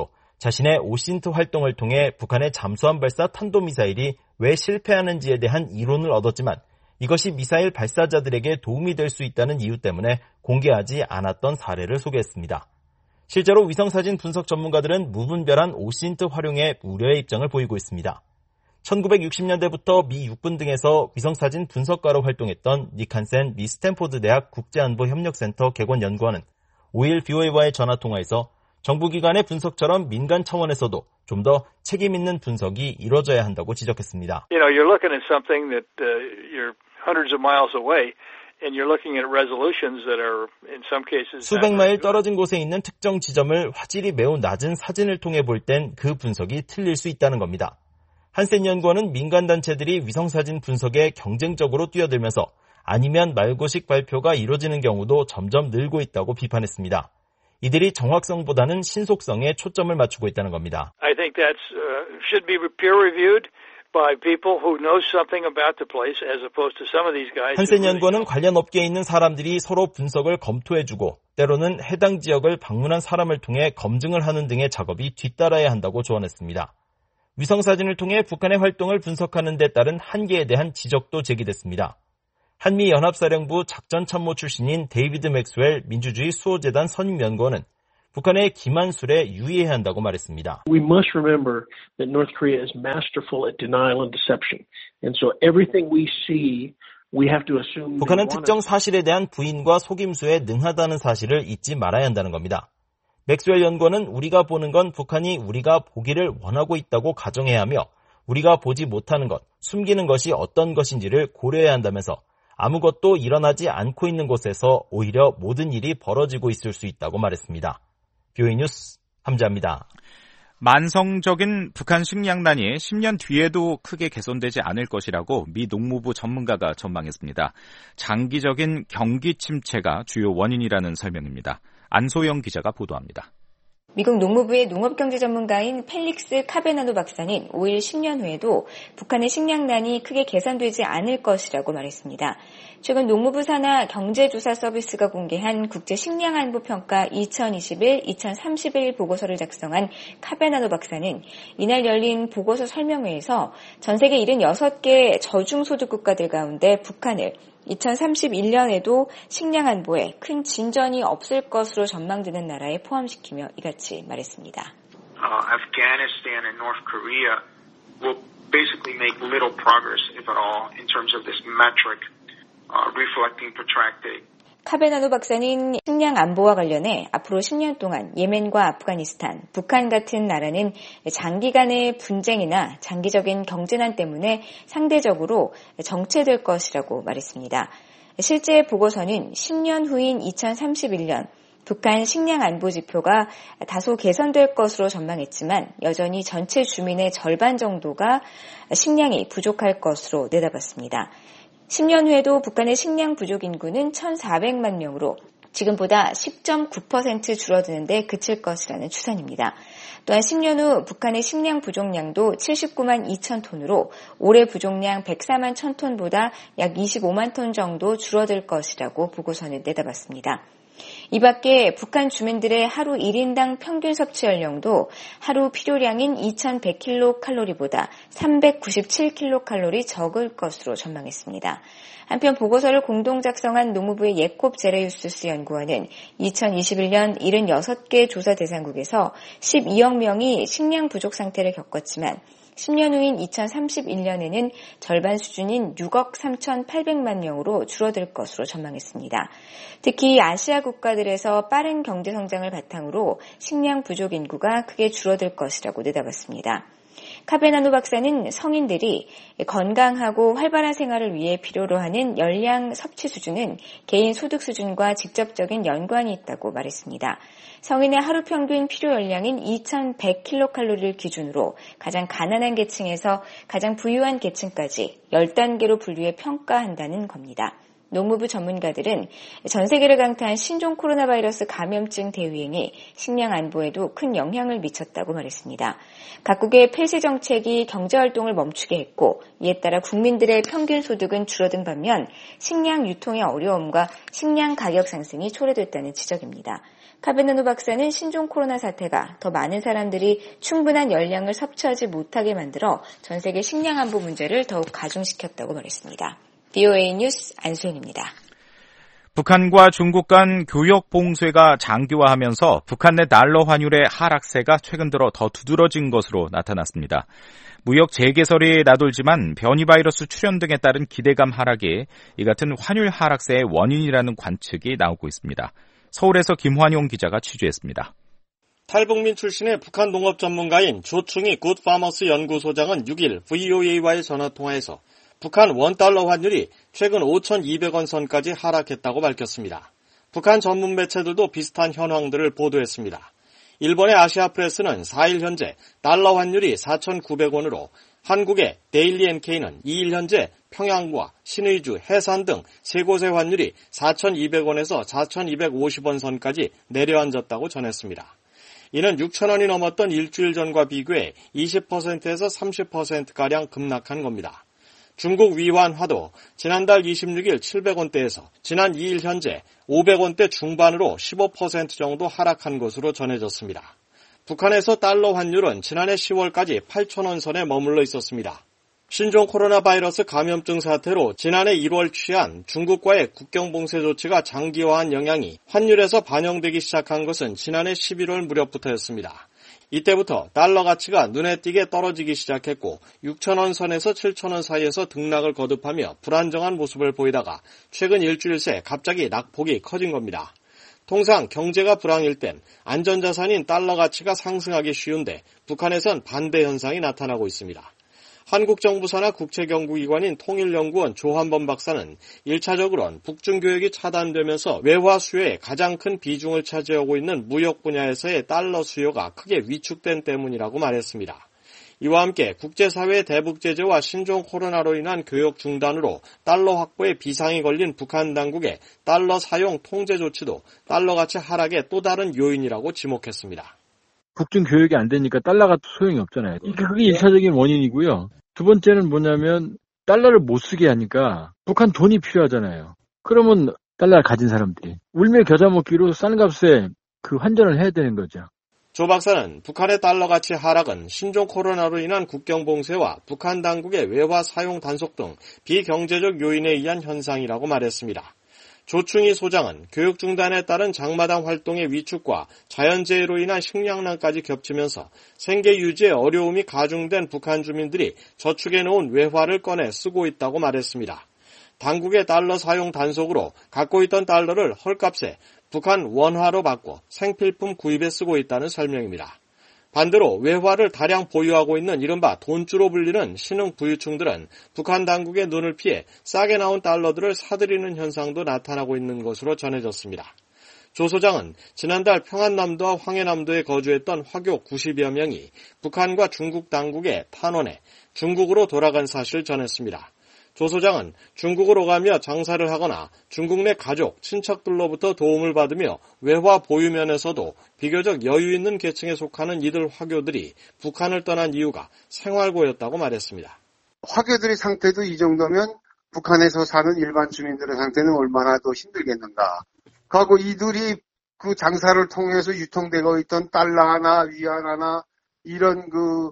자신의 오신트 활동을 통해 북한의 잠수함 발사 탄도미사일이 왜 실패하는지에 대한 이론을 얻었지만 이것이 미사일 발사자들에게 도움이 될 수 있다는 이유 때문에 공개하지 않았던 사례를 소개했습니다. 실제로 위성사진 분석 전문가들은 무분별한 오신트 활용에 우려의 입장을 보이고 있습니다. 1960년대부터 미 육군 등에서 위성사진 분석가로 활동했던 닉 한센 미 스탠포드 대학 국제안보협력센터 개관 연구원은 5일 BOA와의 전화통화에서 정부기관의 분석처럼 민간 차원에서도 좀 더 책임 있는 분석이 이루어져야 한다고 지적했습니다. You're looking at something that you're hundreds of miles away. And you're looking at resolutions that are in some cases 수백 마일 떨어진 곳에 있는 특정 지점을 화질이 매우 낮은 사진을 통해 볼 땐 그 분석이 틀릴 수 있다는 겁니다. 한센 연구원은 민간 단체들이 위성사진 분석에 경쟁적으로 뛰어들면서 아니면 말고식 발표가 이루어지는 경우도 점점 늘고 있다고 비판했습니다. 이들이 정확성보다는 신속성에 초점을 맞추고 있다는 겁니다. I think that should be peer reviewed. By people who know something about the place as opposed to some of these guys. 한센 연구원은 관련 업계에 있는 사람들이 서로 분석을 검토해주고 때로는 해당 지역을 방문한 사람을 통해 검증을 하는 등의 작업이 뒤따라야 한다고 조언했습니다. 위성사진을 통해 북한의 활동을 분석하는 데 따른 한계에 대한 지적도 제기됐습니다. 한미연합사령부 작전참모 출신인 데이비드 맥스웰 민주주의 수호재단 선임연구원은 북한의 기만술에 유의해야 한다고 말했습니다. We must remember that North Korea is masterful at denial and deception. And so everything we see, we have to assume 북한은 특정 사실에 대한 부인과 속임수에 능하다는 사실을 잊지 말아야 한다는 겁니다. 맥스웰 연구원은 우리가 보는 건 북한이 우리가 보기를 원하고 있다고 가정해야 하며 우리가 보지 못하는 것, 숨기는 것이 어떤 것인지를 고려해야 한다면서 아무것도 일어나지 않고 있는 곳에서 오히려 모든 일이 벌어지고 있을 수 있다고 말했습니다. BOA 뉴스 함자입니다. 만성적인 북한 식량난이 10년 뒤에도 크게 개선되지 않을 것이라고 미 농무부 전문가가 전망했습니다. 장기적인 경기 침체가 주요 원인이라는 설명입니다. 안소영 기자가 보도합니다. 미국 농무부의 농업경제 전문가인 펠릭스 카베나노 박사는 5일 10년 후에도 북한의 식량난이 크게 개선되지 않을 것이라고 말했습니다. 최근 농무부 산하 경제조사 서비스가 공개한 국제식량안보평가 2021-2031 보고서를 작성한 카베나노 박사는 이날 열린 보고서 설명회에서 전 세계 76개 저중소득 국가들 가운데 북한을 2031년에도 식량 안보에 큰 진전이 없을 것으로 전망되는 나라에 포함시키며 이같이 말했습니다. Afghanistan and North Korea will basically make little progress, if at all, in terms of this metric reflecting protracted. 카베나노 박사는 식량 안보와 관련해 앞으로 10년 동안 예멘과 아프가니스탄, 북한 같은 나라는 장기간의 분쟁이나 장기적인 경제난 때문에 상대적으로 정체될 것이라고 말했습니다. 실제 보고서는 10년 후인 2031년 북한 식량 안보 지표가 다소 개선될 것으로 전망했지만 여전히 전체 주민의 절반 정도가 식량이 부족할 것으로 내다봤습니다. 10년 후에도 북한의 식량 부족 인구는 1,400만 명으로 지금보다 10.9% 줄어드는데 그칠 것이라는 추산입니다. 또한 10년 후 북한의 식량 부족량도 79만 2천 톤으로 올해 부족량 104만 1천 톤보다 약 25만 톤 정도 줄어들 것이라고 보고서는 내다봤습니다. 이 밖에 북한 주민들의 하루 1인당 평균 섭취 연령도 하루 필요량인 2100kcal보다 397kcal 적을 것으로 전망했습니다. 한편 보고서를 공동 작성한 농무부의 예콥 제레유스스 연구원은 2021년 76개 조사 대상국에서 12억 명이 식량 부족 상태를 겪었지만 10년 후인 2031년에는 절반 수준인 6억 3,800만 명으로 줄어들 것으로 전망했습니다. 특히 아시아 국가들에서 빠른 경제 성장을 바탕으로 식량 부족 인구가 크게 줄어들 것이라고 내다봤습니다. 카베나노 박사는 성인들이 건강하고 활발한 생활을 위해 필요로 하는 열량 섭취 수준은 개인 소득 수준과 직접적인 연관이 있다고 말했습니다. 성인의 하루 평균 필요 열량인 2100kcal를 기준으로 가장 가난한 계층에서 가장 부유한 계층까지 10단계로 분류해 평가한다는 겁니다. 농무부 전문가들은 전 세계를 강타한 신종 코로나 바이러스 감염증 대유행이 식량 안보에도 큰 영향을 미쳤다고 말했습니다. 각국의 폐쇄 정책이 경제활동을 멈추게 했고 이에 따라 국민들의 평균 소득은 줄어든 반면 식량 유통의 어려움과 식량 가격 상승이 초래됐다는 지적입니다. 카베나노 박사는 신종 코로나 사태가 더 많은 사람들이 충분한 열량을 섭취하지 못하게 만들어 전 세계 식량 안보 문제를 더욱 가중시켰다고 말했습니다. VOA 뉴스 안수현입니다. 북한과 중국 간 교역 봉쇄가 장기화하면서 북한 내 달러 환율의 하락세가 최근 들어 더 두드러진 것으로 나타났습니다. 무역 재개설이 나돌지만 변이 바이러스 출현 등에 따른 기대감 하락이 이 같은 환율 하락세의 원인이라는 관측이 나오고 있습니다. 서울에서 김환용 기자가 취재했습니다. 탈북민 출신의 북한 농업 전문가인 조충희 굿파머스 연구소장은 6일 VOA와의 전화통화에서 북한 원달러 환율이 최근 5,200원 선까지 하락했다고 밝혔습니다. 북한 전문 매체들도 비슷한 현황들을 보도했습니다. 일본의 아시아프레스는 4일 현재 달러 환율이 4,900원으로 한국의 데일리 NK는 2일 현재 평양과 신의주, 해산 등 세 곳의 환율이 4,200원에서 4,250원 선까지 내려앉았다고 전했습니다. 이는 6,000원이 넘었던 일주일 전과 비교해 20%에서 30%가량 급락한 겁니다. 중국 위완화도 지난달 26일 700원대에서 지난 2일 현재 500원대 중반으로 15% 정도 하락한 것으로 전해졌습니다. 북한에서 달러 환율은 지난해 10월까지 8,000원 선에 머물러 있었습니다. 신종 코로나 바이러스 감염증 사태로 지난해 1월 취한 중국과의 국경 봉쇄 조치가 장기화한 영향이 환율에서 반영되기 시작한 것은 지난해 11월 무렵부터였습니다. 이때부터 달러 가치가 눈에 띄게 떨어지기 시작했고 6,000원 선에서 7,000원 사이에서 등락을 거듭하며 불안정한 모습을 보이다가 최근 일주일 새 갑자기 낙폭이 커진 겁니다. 통상 경제가 불황일 땐 안전자산인 달러 가치가 상승하기 쉬운데 북한에선 반대 현상이 나타나고 있습니다. 한국 정부 산하 국책연구기관인 통일연구원 조한범 박사는 1차적으로는 북중 교역이 차단되면서 외화 수요에 가장 큰 비중을 차지하고 있는 무역 분야에서의 달러 수요가 크게 위축된 때문이라고 말했습니다. 이와 함께 국제사회의 대북 제재와 신종 코로나로 인한 교역 중단으로 달러 확보에 비상이 걸린 북한 당국의 달러 사용 통제 조치도 달러 가치 하락의 또 다른 요인이라고 지목했습니다. 북중 교역이 안 되니까 달러가 소용이 없잖아요. 그게 1차적인 원인이고요. 두 번째는 뭐냐면 달러를 못 쓰게 하니까 북한 돈이 필요하잖아요. 그러면 달러를 가진 사람들이 울며 겨자 먹기로 싼 값에 그 환전을 해야 되는 거죠. 조 박사는 북한의 달러 가치 하락은 신종 코로나로 인한 국경 봉쇄와 북한 당국의 외화 사용 단속 등 비경제적 요인에 의한 현상이라고 말했습니다. 조충희 소장은 교육 중단에 따른 장마당 활동의 위축과 자연재해로 인한 식량난까지 겹치면서 생계 유지에 어려움이 가중된 북한 주민들이 저축해놓은 외화를 꺼내 쓰고 있다고 말했습니다. 당국의 달러 사용 단속으로 갖고 있던 달러를 헐값에 북한 원화로 바꿔 생필품 구입에 쓰고 있다는 설명입니다. 반대로 외화를 다량 보유하고 있는 이른바 돈주로 불리는 신흥부유층들은 북한 당국의 눈을 피해 싸게 나온 달러들을 사들이는 현상도 나타나고 있는 것으로 전해졌습니다. 조 소장은 지난달 평안남도와 황해남도에 거주했던 화교 90여 명이 북한과 중국 당국의 탄원에 중국으로 돌아간 사실을 전했습니다. 조 소장은 중국으로 가며 장사를 하거나 중국 내 가족, 친척들로부터 도움을 받으며 외화 보유 면에서도 비교적 여유 있는 계층에 속하는 이들 화교들이 북한을 떠난 이유가 생활고였다고 말했습니다. 화교들의 상태도 이 정도면 북한에서 사는 일반 주민들의 상태는 얼마나 더 힘들겠는가. 그리고 이들이 그 장사를 통해서 유통되고 있던 달러나 위안화나 이런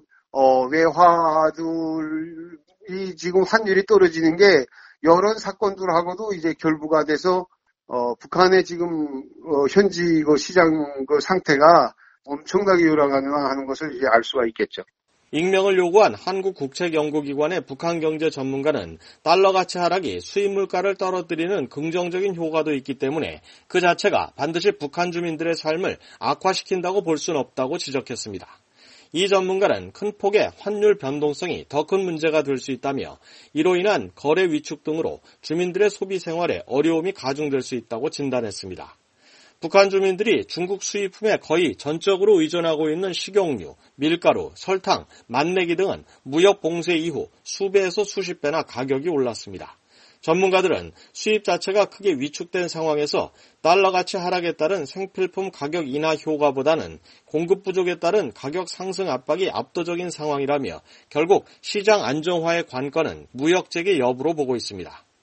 외화들 이 지금 환율이 떨어지는 게 이런 사건들하고도 이제 결부가 돼서 북한의 지금 현지 시장 상태가 엄청나게 열악하는 것을 이제 알 수가 있겠죠. 익명을 요구한 한국국책연구기관의 북한 경제 전문가는 달러 가치 하락이 수입 물가를 떨어뜨리는 긍정적인 효과도 있기 때문에 그 자체가 반드시 북한 주민들의 삶을 악화시킨다고 볼 수는 없다고 지적했습니다. 이 전문가는 큰 폭의 환율 변동성이 더 큰 문제가 될 수 있다며 이로 인한 거래 위축 등으로 주민들의 소비 생활에 어려움이 가중될 수 있다고 진단했습니다. 북한 주민들이 중국 수입품에 거의 전적으로 의존하고 있는 식용유, 밀가루, 설탕, 맛내기 등은 무역 봉쇄 이후 수배에서 수십 배나 가격이 올랐습니다. 전문가들은 수입 자체가 크게 위축된 상황에서 달러 가치 하락에 따른 생필품 가격 인하 효과보다는 공급 부족에 따른 가격 상승 압박이 압도적인 상황이라며 결국 시장 안정화의 관건은 무역 재개 여부로 보고 있습니다.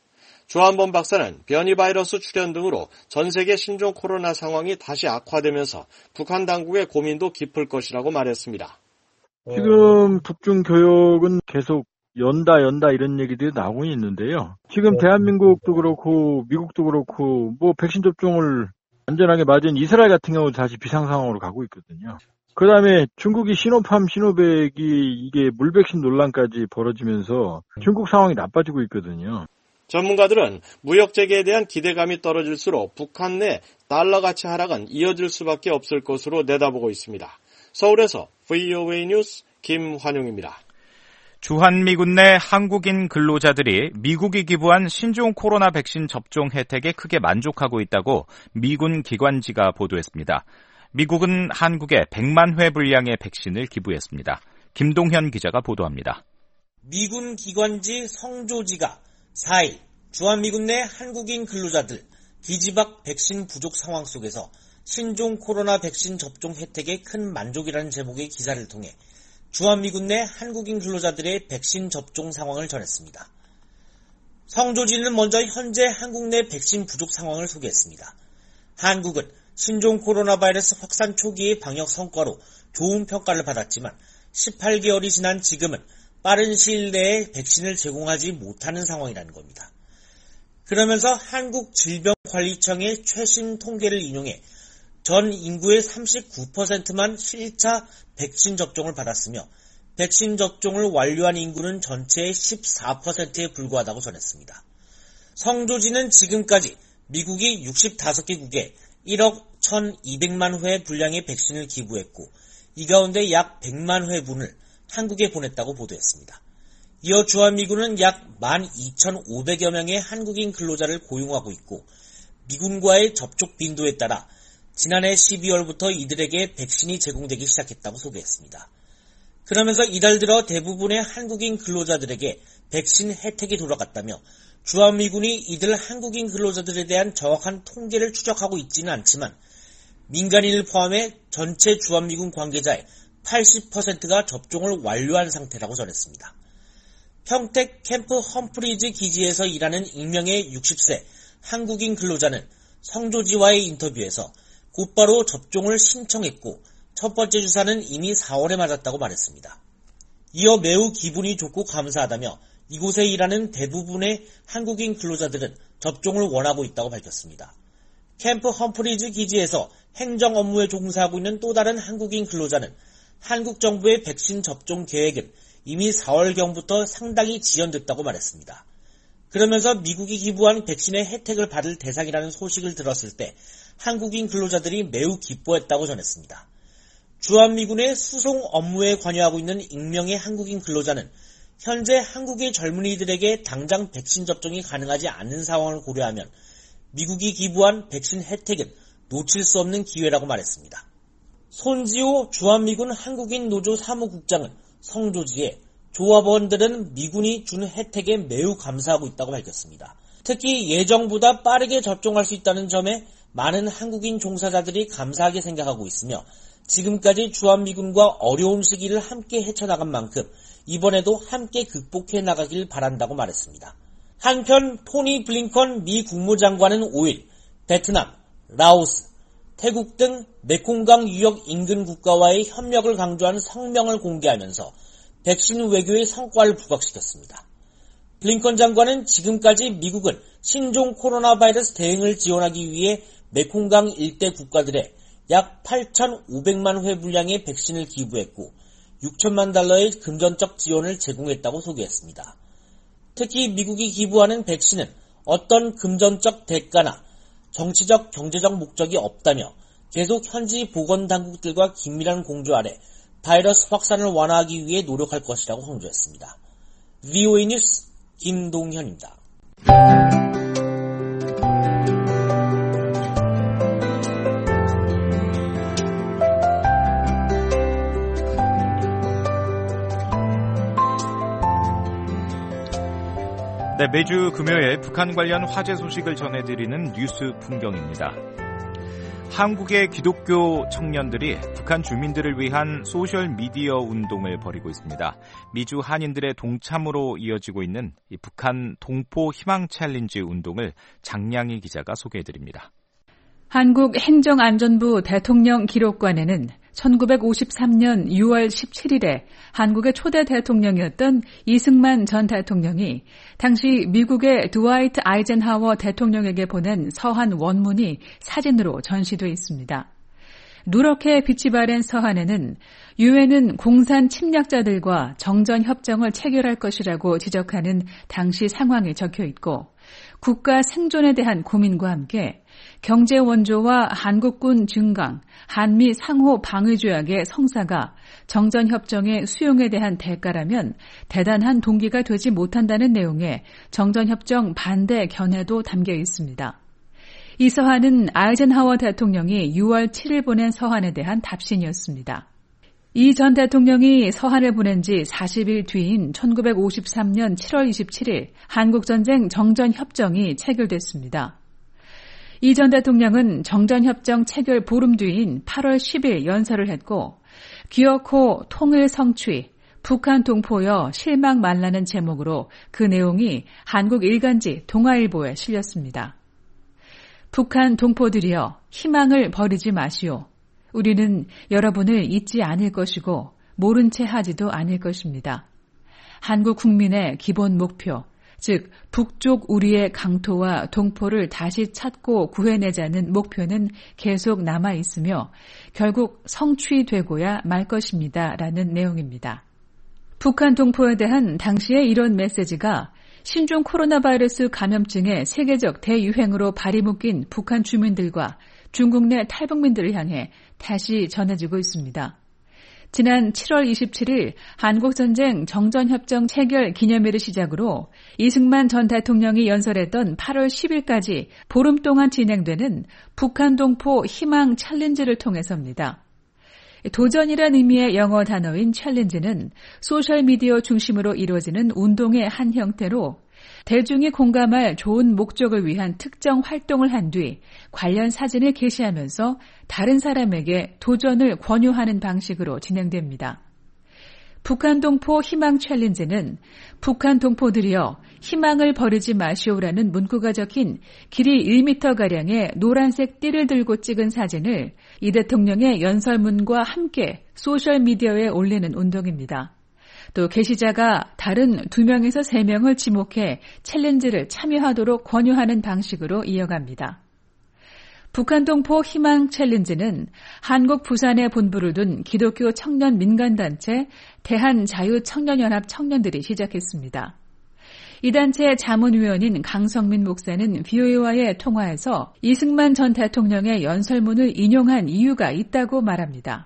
조한범 박사는 변이 바이러스 출현 등으로 전 세계 신종 코로나 상황이 다시 악화되면서 북한 당국의 고민도 깊을 것이라고 말했습니다. 지금 북중 교역은 계속 연다 이런 얘기들이 나오고 있는데요. 지금 대한민국도 그렇고 미국도 그렇고 뭐 백신 접종을 안전하게 맞은 이스라엘 같은 경우도 다시 비상 상황으로 가고 있거든요. 그다음에 중국이 시노팜, 시노백이 이게 물백신 논란까지 벌어지면서 중국 상황이 나빠지고 있거든요. 전문가들은 무역 재개에 대한 기대감이 떨어질수록 북한 내 달러 가치 하락은 이어질 수밖에 없을 것으로 내다보고 있습니다. 서울에서 VOA 뉴스 김환용입니다. 주한미군 내 한국인 근로자들이 미국이 기부한 신종 코로나 백신 접종 혜택에 크게 만족하고 있다고 미군 기관지가 보도했습니다. 미국은 한국에 100만 회 분량의 백신을 기부했습니다. 김동현 기자가 보도합니다. 미군 기관지 성조지가 4일 주한미군 내 한국인 근로자들 기지박 백신 부족 상황 속에서 신종 코로나 백신 접종 혜택에 큰 만족이라는 제목의 기사를 통해 주한미군 내 한국인 근로자들의 백신 접종 상황을 전했습니다. 성조지는 먼저 현재 한국 내 백신 부족 상황을 소개했습니다. 한국은 신종 코로나 바이러스 확산 초기의 방역 성과로 좋은 평가를 받았지만 18개월이 지난 지금은 빠른 시일 내에 백신을 제공하지 못하는 상황이라는 겁니다. 그러면서 한국질병관리청의 최신 통계를 인용해 전 인구의 39%만 1차 백신 접종을 받았으며 백신 접종을 완료한 인구는 전체의 14%에 불과하다고 전했습니다. 성조지는 지금까지 미국이 65개국에 1억 1,200만 회 분량의 백신을 기부했고 이 가운데 약 100만 회분을 한국에 보냈다고 보도했습니다. 이어 주한미군은 약 12,500여 명의 한국인 근로자를 고용하고 있고 미군과의 접촉 빈도에 따라 지난해 12월부터 이들에게 백신이 제공되기 시작했다고 소개했습니다. 그러면서 이달 들어 대부분의 한국인 근로자들에게 백신 혜택이 돌아갔다며 주한미군이 이들 한국인 근로자들에 대한 정확한 통계를 추적하고 있지는 않지만 민간인을 포함해 전체 주한미군 관계자의 80%가 접종을 완료한 상태라고 전했습니다. 평택 캠프 험프리즈 기지에서 일하는 익명의 60세 한국인 근로자는 성조지와의 인터뷰에서 곧바로 접종을 신청했고 첫 번째 주사는 이미 4월에 맞았다고 말했습니다. 이어 매우 기분이 좋고 감사하다며 이곳에 일하는 대부분의 한국인 근로자들은 접종을 원하고 있다고 밝혔습니다. 캠프 험프리즈 기지에서 행정 업무에 종사하고 있는 또 다른 한국인 근로자는 한국 정부의 백신 접종 계획은 이미 4월경부터 상당히 지연됐다고 말했습니다. 그러면서 미국이 기부한 백신의 혜택을 받을 대상이라는 소식을 들었을 때 한국인 근로자들이 매우 기뻐했다고 전했습니다. 주한미군의 수송 업무에 관여하고 있는 익명의 한국인 근로자는 현재 한국의 젊은이들에게 당장 백신 접종이 가능하지 않는 상황을 고려하면 미국이 기부한 백신 혜택은 놓칠 수 없는 기회라고 말했습니다. 손지호 주한미군 한국인 노조 사무국장은 성조지에 조합원들은 미군이 준 혜택에 매우 감사하고 있다고 밝혔습니다. 특히 예정보다 빠르게 접종할 수 있다는 점에 많은 한국인 종사자들이 감사하게 생각하고 있으며 지금까지 주한미군과 어려운 시기를 함께 헤쳐나간 만큼 이번에도 함께 극복해 나가길 바란다고 말했습니다. 한편 토니 블링컨 미 국무장관은 5일 베트남, 라오스, 태국 등 메콩강 유역 인근 국가와의 협력을 강조하는 성명을 공개하면서 백신 외교의 성과를 부각시켰습니다. 블링컨 장관은 지금까지 미국은 신종 코로나 바이러스 대응을 지원하기 위해 메콩강 일대 국가들에 약 8,500만 회 분량의 백신을 기부했고 6천만 달러의 금전적 지원을 제공했다고 소개했습니다. 특히 미국이 기부하는 백신은 어떤 금전적 대가나 정치적, 경제적 목적이 없다며 계속 현지 보건당국들과 긴밀한 공조 아래 바이러스 확산을 완화하기 위해 노력할 것이라고 강조했습니다. VOA 뉴스 김동현입니다. 네, 매주 금요일 북한 관련 화제 소식을 전해드리는 뉴스 풍경입니다. 한국의 기독교 청년들이 북한 주민들을 위한 소셜미디어 운동을 벌이고 있습니다. 미주 한인들의 동참으로 이어지고 있는 이 북한 동포 희망 챌린지 운동을 장량희 기자가 소개해드립니다. 한국행정안전부 대통령 기록관에는 1953년 6월 17일에 한국의 초대 대통령이었던 이승만 전 대통령이 당시 미국의 드와이트 아이젠하워 대통령에게 보낸 서한 원문이 사진으로 전시돼 있습니다. 누렇게 빛이 바랜 서한에는 유엔은 공산 침략자들과 정전협정을 체결할 것이라고 지적하는 당시 상황이 적혀 있고 국가 생존에 대한 고민과 함께 경제 원조와 한국군 증강, 한미 상호 방위조약의 성사가 정전협정의 수용에 대한 대가라면 대단한 동기가 되지 못한다는 내용의 정전협정 반대 견해도 담겨 있습니다. 이 서한은 아이젠하워 대통령이 6월 7일 보낸 서한에 대한 답신이었습니다. 이 전 대통령이 서한을 보낸 지 40일 뒤인 1953년 7월 27일 한국전쟁 정전협정이 체결됐습니다. 이 전 대통령은 정전협정 체결 보름 뒤인 8월 10일 연설을 했고 기어코 통일 성취, 북한 동포여 실망 말라는 제목으로 그 내용이 한국 일간지 동아일보에 실렸습니다. 북한 동포들이여 희망을 버리지 마시오. 우리는 여러분을 잊지 않을 것이고 모른 채 하지도 않을 것입니다. 한국 국민의 기본 목표, 즉 북쪽 우리의 강토와 동포를 다시 찾고 구해내자는 목표는 계속 남아있으며 결국 성취되고야 말 것입니다. 라는 내용입니다. 북한 동포에 대한 당시의 이런 메시지가 신종 코로나 바이러스 감염증의 세계적 대유행으로 발이 묶인 북한 주민들과 중국 내 탈북민들을 향해 다시 전해지고 있습니다. 지난 7월 27일 한국전쟁 정전협정 체결 기념일을 시작으로 이승만 전 대통령이 연설했던 8월 10일까지 보름 동안 진행되는 북한 동포 희망 챌린지를 통해서입니다. 도전이란 의미의 영어 단어인 챌린지는 소셜미디어 중심으로 이루어지는 운동의 한 형태로 대중이 공감할 좋은 목적을 위한 특정 활동을 한 뒤 관련 사진을 게시하면서 다른 사람에게 도전을 권유하는 방식으로 진행됩니다. 북한 동포 희망 챌린지는 북한 동포들이여 희망을 버리지 마시오라는 문구가 적힌 길이 1m가량의 노란색 띠를 들고 찍은 사진을 이 대통령의 연설문과 함께 소셜미디어에 올리는 운동입니다. 또 게시자가 다른 2명에서 3명을 지목해 챌린지를 참여하도록 권유하는 방식으로 이어갑니다. 북한 동포 희망 챌린지는 한국 부산에 본부를 둔 기독교 청년 민간단체 대한자유청년연합 청년들이 시작했습니다. 이 단체 자문위원인 강성민 목사는 VOA와의 통화에서 이승만 전 대통령의 연설문을 인용한 이유가 있다고 말합니다.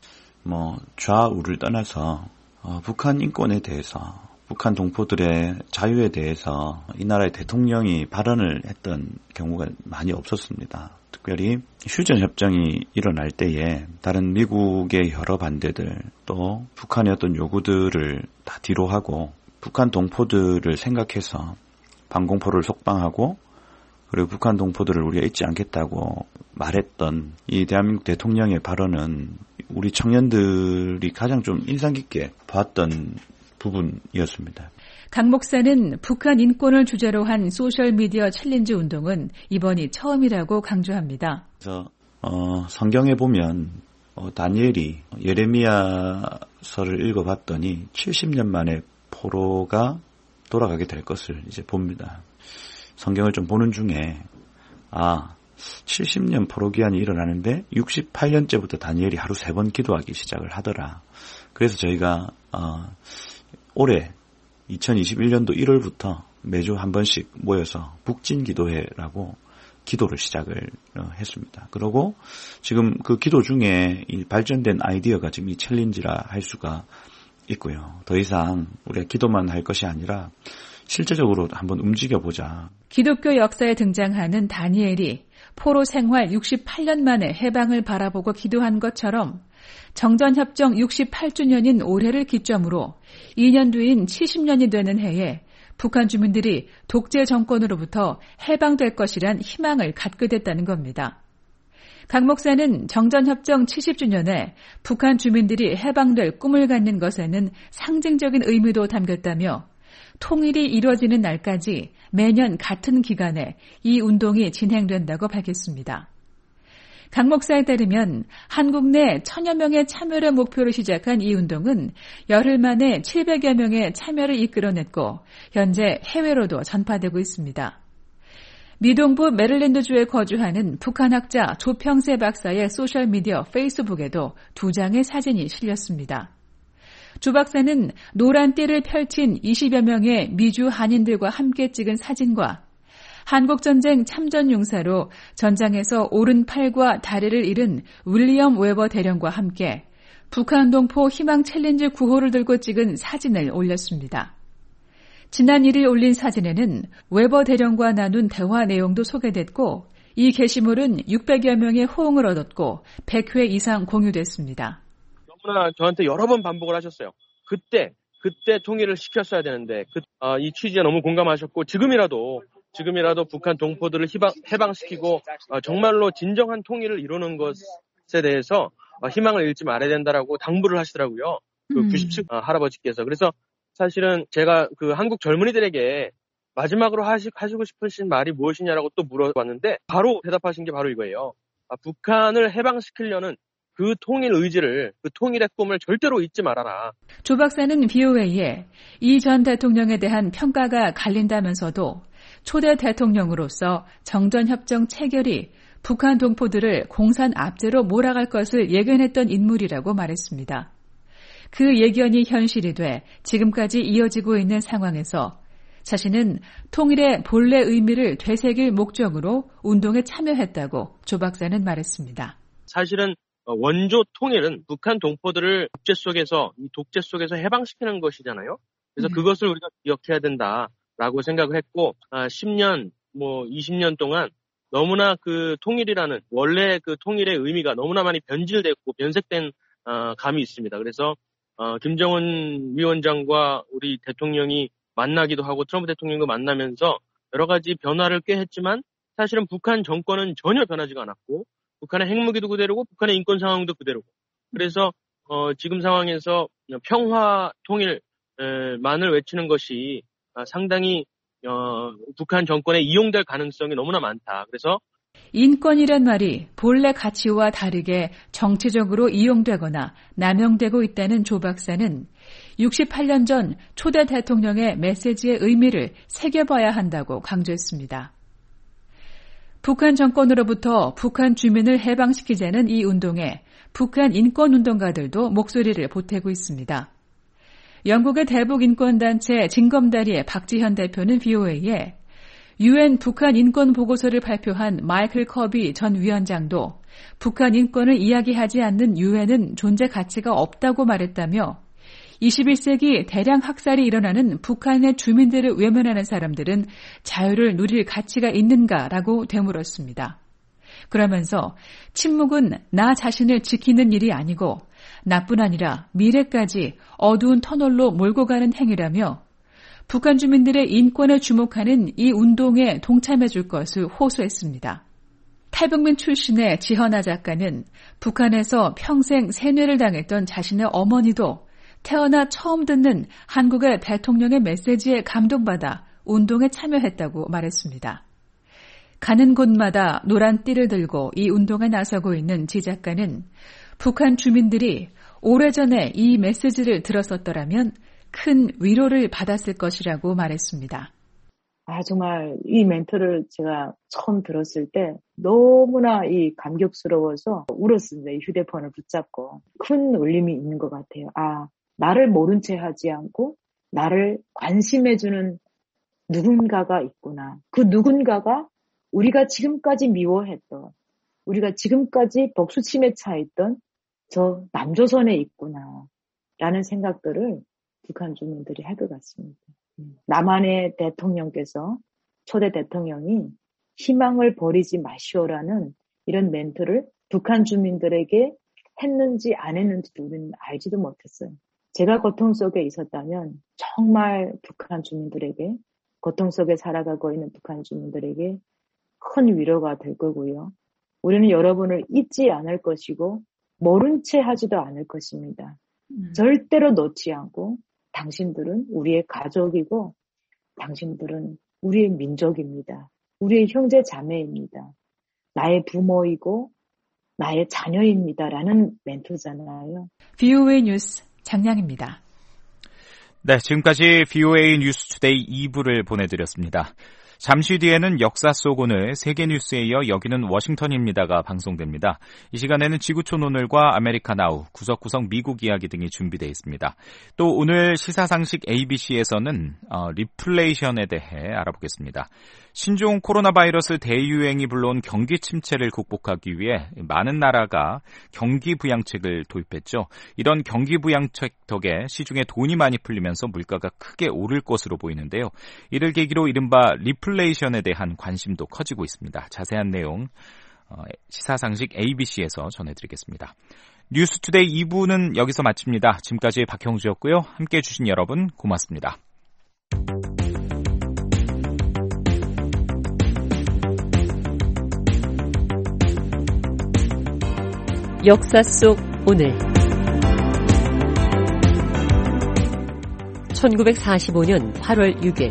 좌우를 떠나서 북한 인권에 대해서, 북한 동포들의 자유에 대해서 이 나라의 대통령이 발언을 했던 경우가 많이 없었습니다. 특별히 휴전협정이 일어날 때에 다른 미국의 여러 반대들 또 북한의 어떤 요구들을 다 뒤로 하고 북한 동포들을 생각해서 방공포를 속방하고 그리고 북한 동포들을 우리가 잊지 않겠다고 말했던 이 대한민국 대통령의 발언은 우리 청년들이 가장 좀 인상 깊게 봤던 부분이었습니다. 강 목사는 북한 인권을 주제로 한 소셜미디어 챌린지 운동은 이번이 처음이라고 강조합니다. 그래서 성경에 보면 다니엘이 예레미야서를 읽어봤더니 70년 만에 포로가 돌아가게 될 것을 이제 봅니다. 성경을 좀 보는 중에 70년 포로 기한이 일어나는데 68년째부터 다니엘이 하루 3번 기도하기 시작을 하더라. 그래서 저희가 올해 2021년도 1월부터 매주 한 번씩 모여서 북진기도회라고 기도를 시작을 했습니다. 그리고 지금 그 기도 중에 이 발전된 아이디어가 지금 이 챌린지라 할 수가 있고요. 더 이상 우리가 기도만 할 것이 아니라 실제적으로 한번 움직여보자. 기독교 역사에 등장하는 다니엘이 포로 생활 68년 만에 해방을 바라보고 기도한 것처럼 정전협정 68주년인 올해를 기점으로 2년 뒤인 70년이 되는 해에 북한 주민들이 독재 정권으로부터 해방될 것이란 희망을 갖게 됐다는 겁니다. 강 목사는 정전협정 70주년에 북한 주민들이 해방될 꿈을 갖는 것에는 상징적인 의미도 담겼다며 통일이 이루어지는 날까지 매년 같은 기간에 이 운동이 진행된다고 밝혔습니다. 강 목사에 따르면 한국 내 1000여 명의 참여를 목표로 시작한 이 운동은 열흘 만에 700여 명의 참여를 이끌어냈고 현재 해외로도 전파되고 있습니다. 미동부 메릴랜드주에 거주하는 북한학자 조평세 박사의 소셜미디어 페이스북에도 2장의 사진이 실렸습니다. 조 박사는 노란 띠를 펼친 20여 명의 미주 한인들과 함께 찍은 사진과 한국전쟁 참전용사로 전장에서 오른팔과 다리를 잃은 윌리엄 웨버 대령과 함께 북한 동포 희망 챌린지 구호를 들고 찍은 사진을 올렸습니다. 지난 1일 올린 사진에는 웨버 대령과 나눈 대화 내용도 소개됐고 이 게시물은 600여 명의 호응을 얻었고 100회 이상 공유됐습니다. 너무나 저한테 여러 번 반복을 하셨어요. 그때 통일을 시켰어야 되는데 이 취지에 너무 공감하셨고 지금이라도 북한 동포들을 해방시키고 정말로 진정한 통일을 이루는 것에 대해서 희망을 잃지 말아야 된다라고 당부를 하시더라고요. 그 97 할아버지께서. 그래서 사실은 제가 그 한국 젊은이들에게 마지막으로 하시고 싶으신 말이 무엇이냐라고 또 물어봤는데 바로 대답하신 게 바로 이거예요. 북한을 해방시키려는 그 통일 의지를, 그 통일의 꿈을 절대로 잊지 말아라. 조 박사는 BOA에 이 전 대통령에 대한 평가가 갈린다면서도 초대 대통령으로서 정전협정 체결이 북한 동포들을 공산 압제로 몰아갈 것을 예견했던 인물이라고 말했습니다. 그 예견이 현실이 돼 지금까지 이어지고 있는 상황에서 자신은 통일의 본래 의미를 되새길 목적으로 운동에 참여했다고 조 박사는 말했습니다. 사실은 원조 통일은 북한 동포들을 독재 속에서 해방시키는 것이잖아요. 그래서 그것을 우리가 기억해야 된다라고 생각을 했고 10년, 20년 동안 너무나 그 통일이라는 원래 그 통일의 의미가 너무나 많이 변질됐고 변색된 감이 있습니다. 그래서 김정은 위원장과 우리 대통령이 만나기도 하고 트럼프 대통령도 만나면서 여러 가지 변화를 꽤 했지만 사실은 북한 정권은 전혀 변하지가 않았고 북한의 핵무기도 그대로고 북한의 인권 상황도 그대로고 그래서 지금 상황에서 평화 통일만을 외치는 것이 상당히 북한 정권에 이용될 가능성이 너무나 많다. 그래서 인권이란 말이 본래 가치와 다르게 정치적으로 이용되거나 남용되고 있다는 조 박사는 68년 전 초대 대통령의 메시지의 의미를 새겨봐야 한다고 강조했습니다. 북한 정권으로부터 북한 주민을 해방시키자는 이 운동에 북한 인권운동가들도 목소리를 보태고 있습니다. 영국의 대북 인권단체 징검다리의 박지현 대표는 BOA에 UN 북한 인권 보고서를 발표한 마이클 커비 전 위원장도 북한 인권을 이야기하지 않는 UN은 존재 가치가 없다고 말했다며 21세기 대량 학살이 일어나는 북한의 주민들을 외면하는 사람들은 자유를 누릴 가치가 있는가라고 되물었습니다. 그러면서 침묵은 나 자신을 지키는 일이 아니고 나뿐 아니라 미래까지 어두운 터널로 몰고 가는 행위라며 북한 주민들의 인권에 주목하는 이 운동에 동참해 줄 것을 호소했습니다. 탈북민 출신의 지현아 작가는 북한에서 평생 세뇌를 당했던 자신의 어머니도 태어나 처음 듣는 한국의 대통령의 메시지에 감동받아 운동에 참여했다고 말했습니다. 가는 곳마다 노란 띠를 들고 이 운동에 나서고 있는 지 작가는 북한 주민들이 오래전에 이 메시지를 들었었더라면 큰 위로를 받았을 것이라고 말했습니다. 정말 이 멘트를 제가 처음 들었을 때 너무나 감격스러워서 울었습니다. 이 휴대폰을 붙잡고. 큰 울림이 있는 것 같아요. 나를 모른 채 하지 않고 나를 관심해주는 누군가가 있구나. 그 누군가가 우리가 지금까지 미워했던, 우리가 지금까지 복수침에 차있던 저 남조선에 있구나. 라는 생각들을 북한 주민들이 할 것 같습니다. 남한의 대통령께서, 초대 대통령이 희망을 버리지 마시오라는 이런 멘트를 북한 주민들에게 했는지 안 했는지도 우리는 알지도 못했어요. 제가 고통 속에 있었다면 정말 북한 주민들에게, 고통 속에 살아가고 있는 북한 주민들에게 큰 위로가 될 거고요. 우리는 여러분을 잊지 않을 것이고 모른 채 하지도 않을 것입니다. 절대로 놓지 않고 당신들은 우리의 가족이고 당신들은 우리의 민족입니다. 우리의 형제 자매입니다. 나의 부모이고 나의 자녀입니다라는 멘트잖아요. VOA 뉴스 장량입니다. 네, 지금까지 VOA 뉴스투데이 2부를 보내드렸습니다. 잠시 뒤에는 역사 속 오늘 세계뉴스에 이어 여기는 워싱턴입니다가 방송됩니다. 이 시간에는 지구촌 오늘과 아메리카 나우, 구석구석 미국 이야기 등이 준비되어 있습니다. 또 오늘 시사상식 ABC에서는 리플레이션에 대해 알아보겠습니다. 신종 코로나 바이러스 대유행이 불러온 경기 침체를 극복하기 위해 많은 나라가 경기 부양책을 도입했죠. 이런 경기 부양책 덕에 시중에 돈이 많이 풀리면서 물가가 크게 오를 것으로 보이는데요. 이를 계기로 이른바 리플레이션에 대한 관심도 커지고 있습니다. 자세한 내용 시사상식 ABC에서 전해드리겠습니다. 뉴스투데이 2부는 여기서 마칩니다. 지금까지 박형주였고요. 함께해 주신 여러분 고맙습니다. 역사 속 오늘 1945년 8월 6일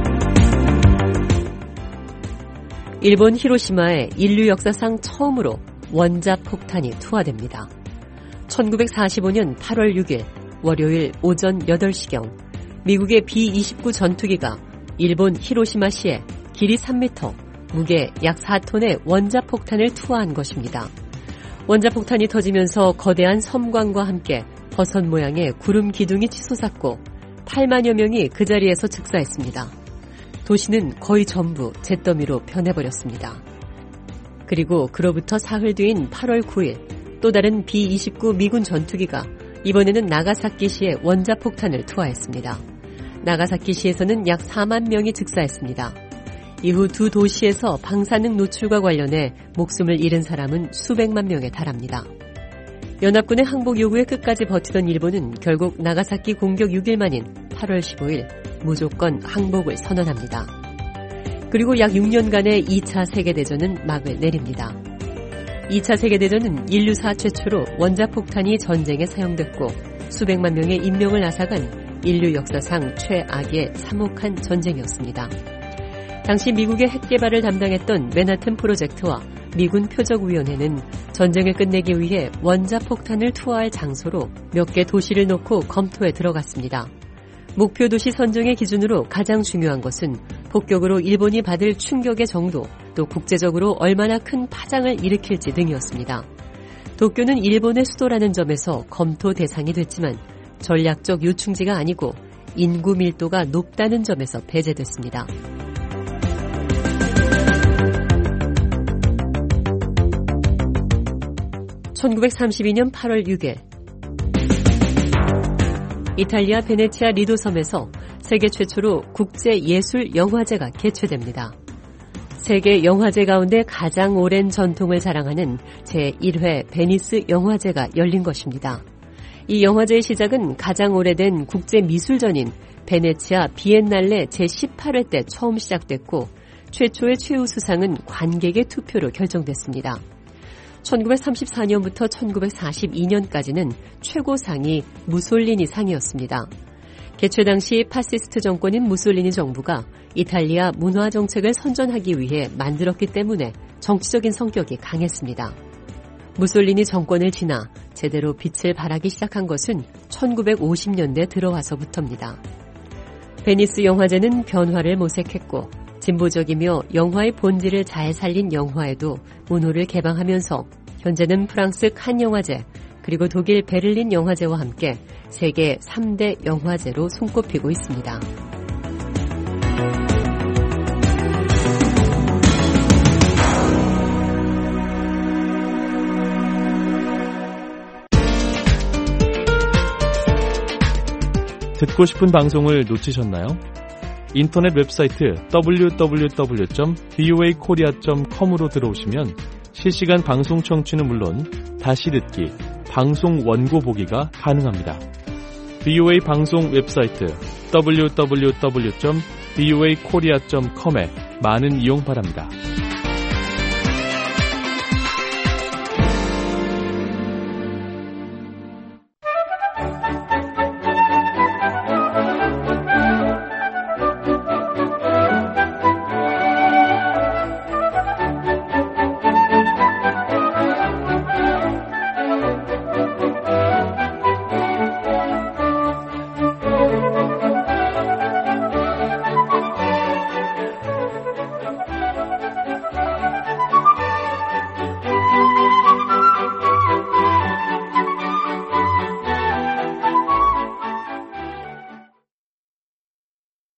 일본 히로시마에 인류 역사상 처음으로 원자폭탄이 투하됩니다. 1945년 8월 6일 월요일 오전 8시경 미국의 B-29 전투기가 일본 히로시마시에 길이 3m, 무게 약 4톤의 원자폭탄을 투하한 것입니다. 원자폭탄이 터지면서 거대한 섬광과 함께 버섯 모양의 구름 기둥이 치솟았고 8만여 명이 그 자리에서 즉사했습니다. 도시는 거의 전부 잿더미로 변해버렸습니다. 그리고 그로부터 사흘 뒤인 8월 9일 또 다른 B-29 미군 전투기가 이번에는 나가사키시에 원자폭탄을 투하했습니다. 나가사키시에서는 약 4만 명이 즉사했습니다. 이후 두 도시에서 방사능 노출과 관련해 목숨을 잃은 사람은 수백만 명에 달합니다. 연합군의 항복 요구에 끝까지 버티던 일본은 결국 나가사키 공격 6일 만인 8월 15일 무조건 항복을 선언합니다. 그리고 약 6년간의 2차 세계대전은 막을 내립니다. 2차 세계대전은 인류사 최초로 원자폭탄이 전쟁에 사용됐고 수백만 명의 인명을 앗아간 인류 역사상 최악의 참혹한 전쟁이었습니다. 당시 미국의 핵 개발을 담당했던 맨하튼 프로젝트와 미군 표적위원회는 전쟁을 끝내기 위해 원자폭탄을 투하할 장소로 몇 개 도시를 놓고 검토에 들어갔습니다. 목표 도시 선정의 기준으로 가장 중요한 것은 폭격으로 일본이 받을 충격의 정도, 또 국제적으로 얼마나 큰 파장을 일으킬지 등이었습니다. 도쿄는 일본의 수도라는 점에서 검토 대상이 됐지만 전략적 요충지가 아니고 인구 밀도가 높다는 점에서 배제됐습니다. 1932년 8월 6일 이탈리아 베네치아 리도섬에서 세계 최초로 국제예술영화제가 개최됩니다. 세계 영화제 가운데 가장 오랜 전통을 자랑하는 제1회 베니스 영화제가 열린 것입니다. 이 영화제의 시작은 가장 오래된 국제미술전인 베네치아 비엔날레 제18회 때 처음 시작됐고 최초의 최우수상은 관객의 투표로 결정됐습니다. 1934년부터 1942년까지는 최고상이 무솔리니 상이었습니다. 개최 당시 파시스트 정권인 무솔리니 정부가 이탈리아 문화 정책을 선전하기 위해 만들었기 때문에 정치적인 성격이 강했습니다. 무솔리니 정권을 지나 제대로 빛을 발하기 시작한 것은 1950년대 들어와서부터입니다. 베니스 영화제는 변화를 모색했고 진보적이며 영화의 본질을 잘 살린 영화에도 문호를 개방하면서 현재는 프랑스 칸 영화제 그리고 독일 베를린 영화제와 함께 세계 3대 영화제로 손꼽히고 있습니다. 듣고 싶은 방송을 놓치셨나요? 인터넷 웹사이트 www.voakorea.com으로 들어오시면 실시간 방송 청취는 물론 다시 듣기, 방송 원고 보기가 가능합니다. VOA 방송 웹사이트 www.voakorea.com에 많은 이용 바랍니다.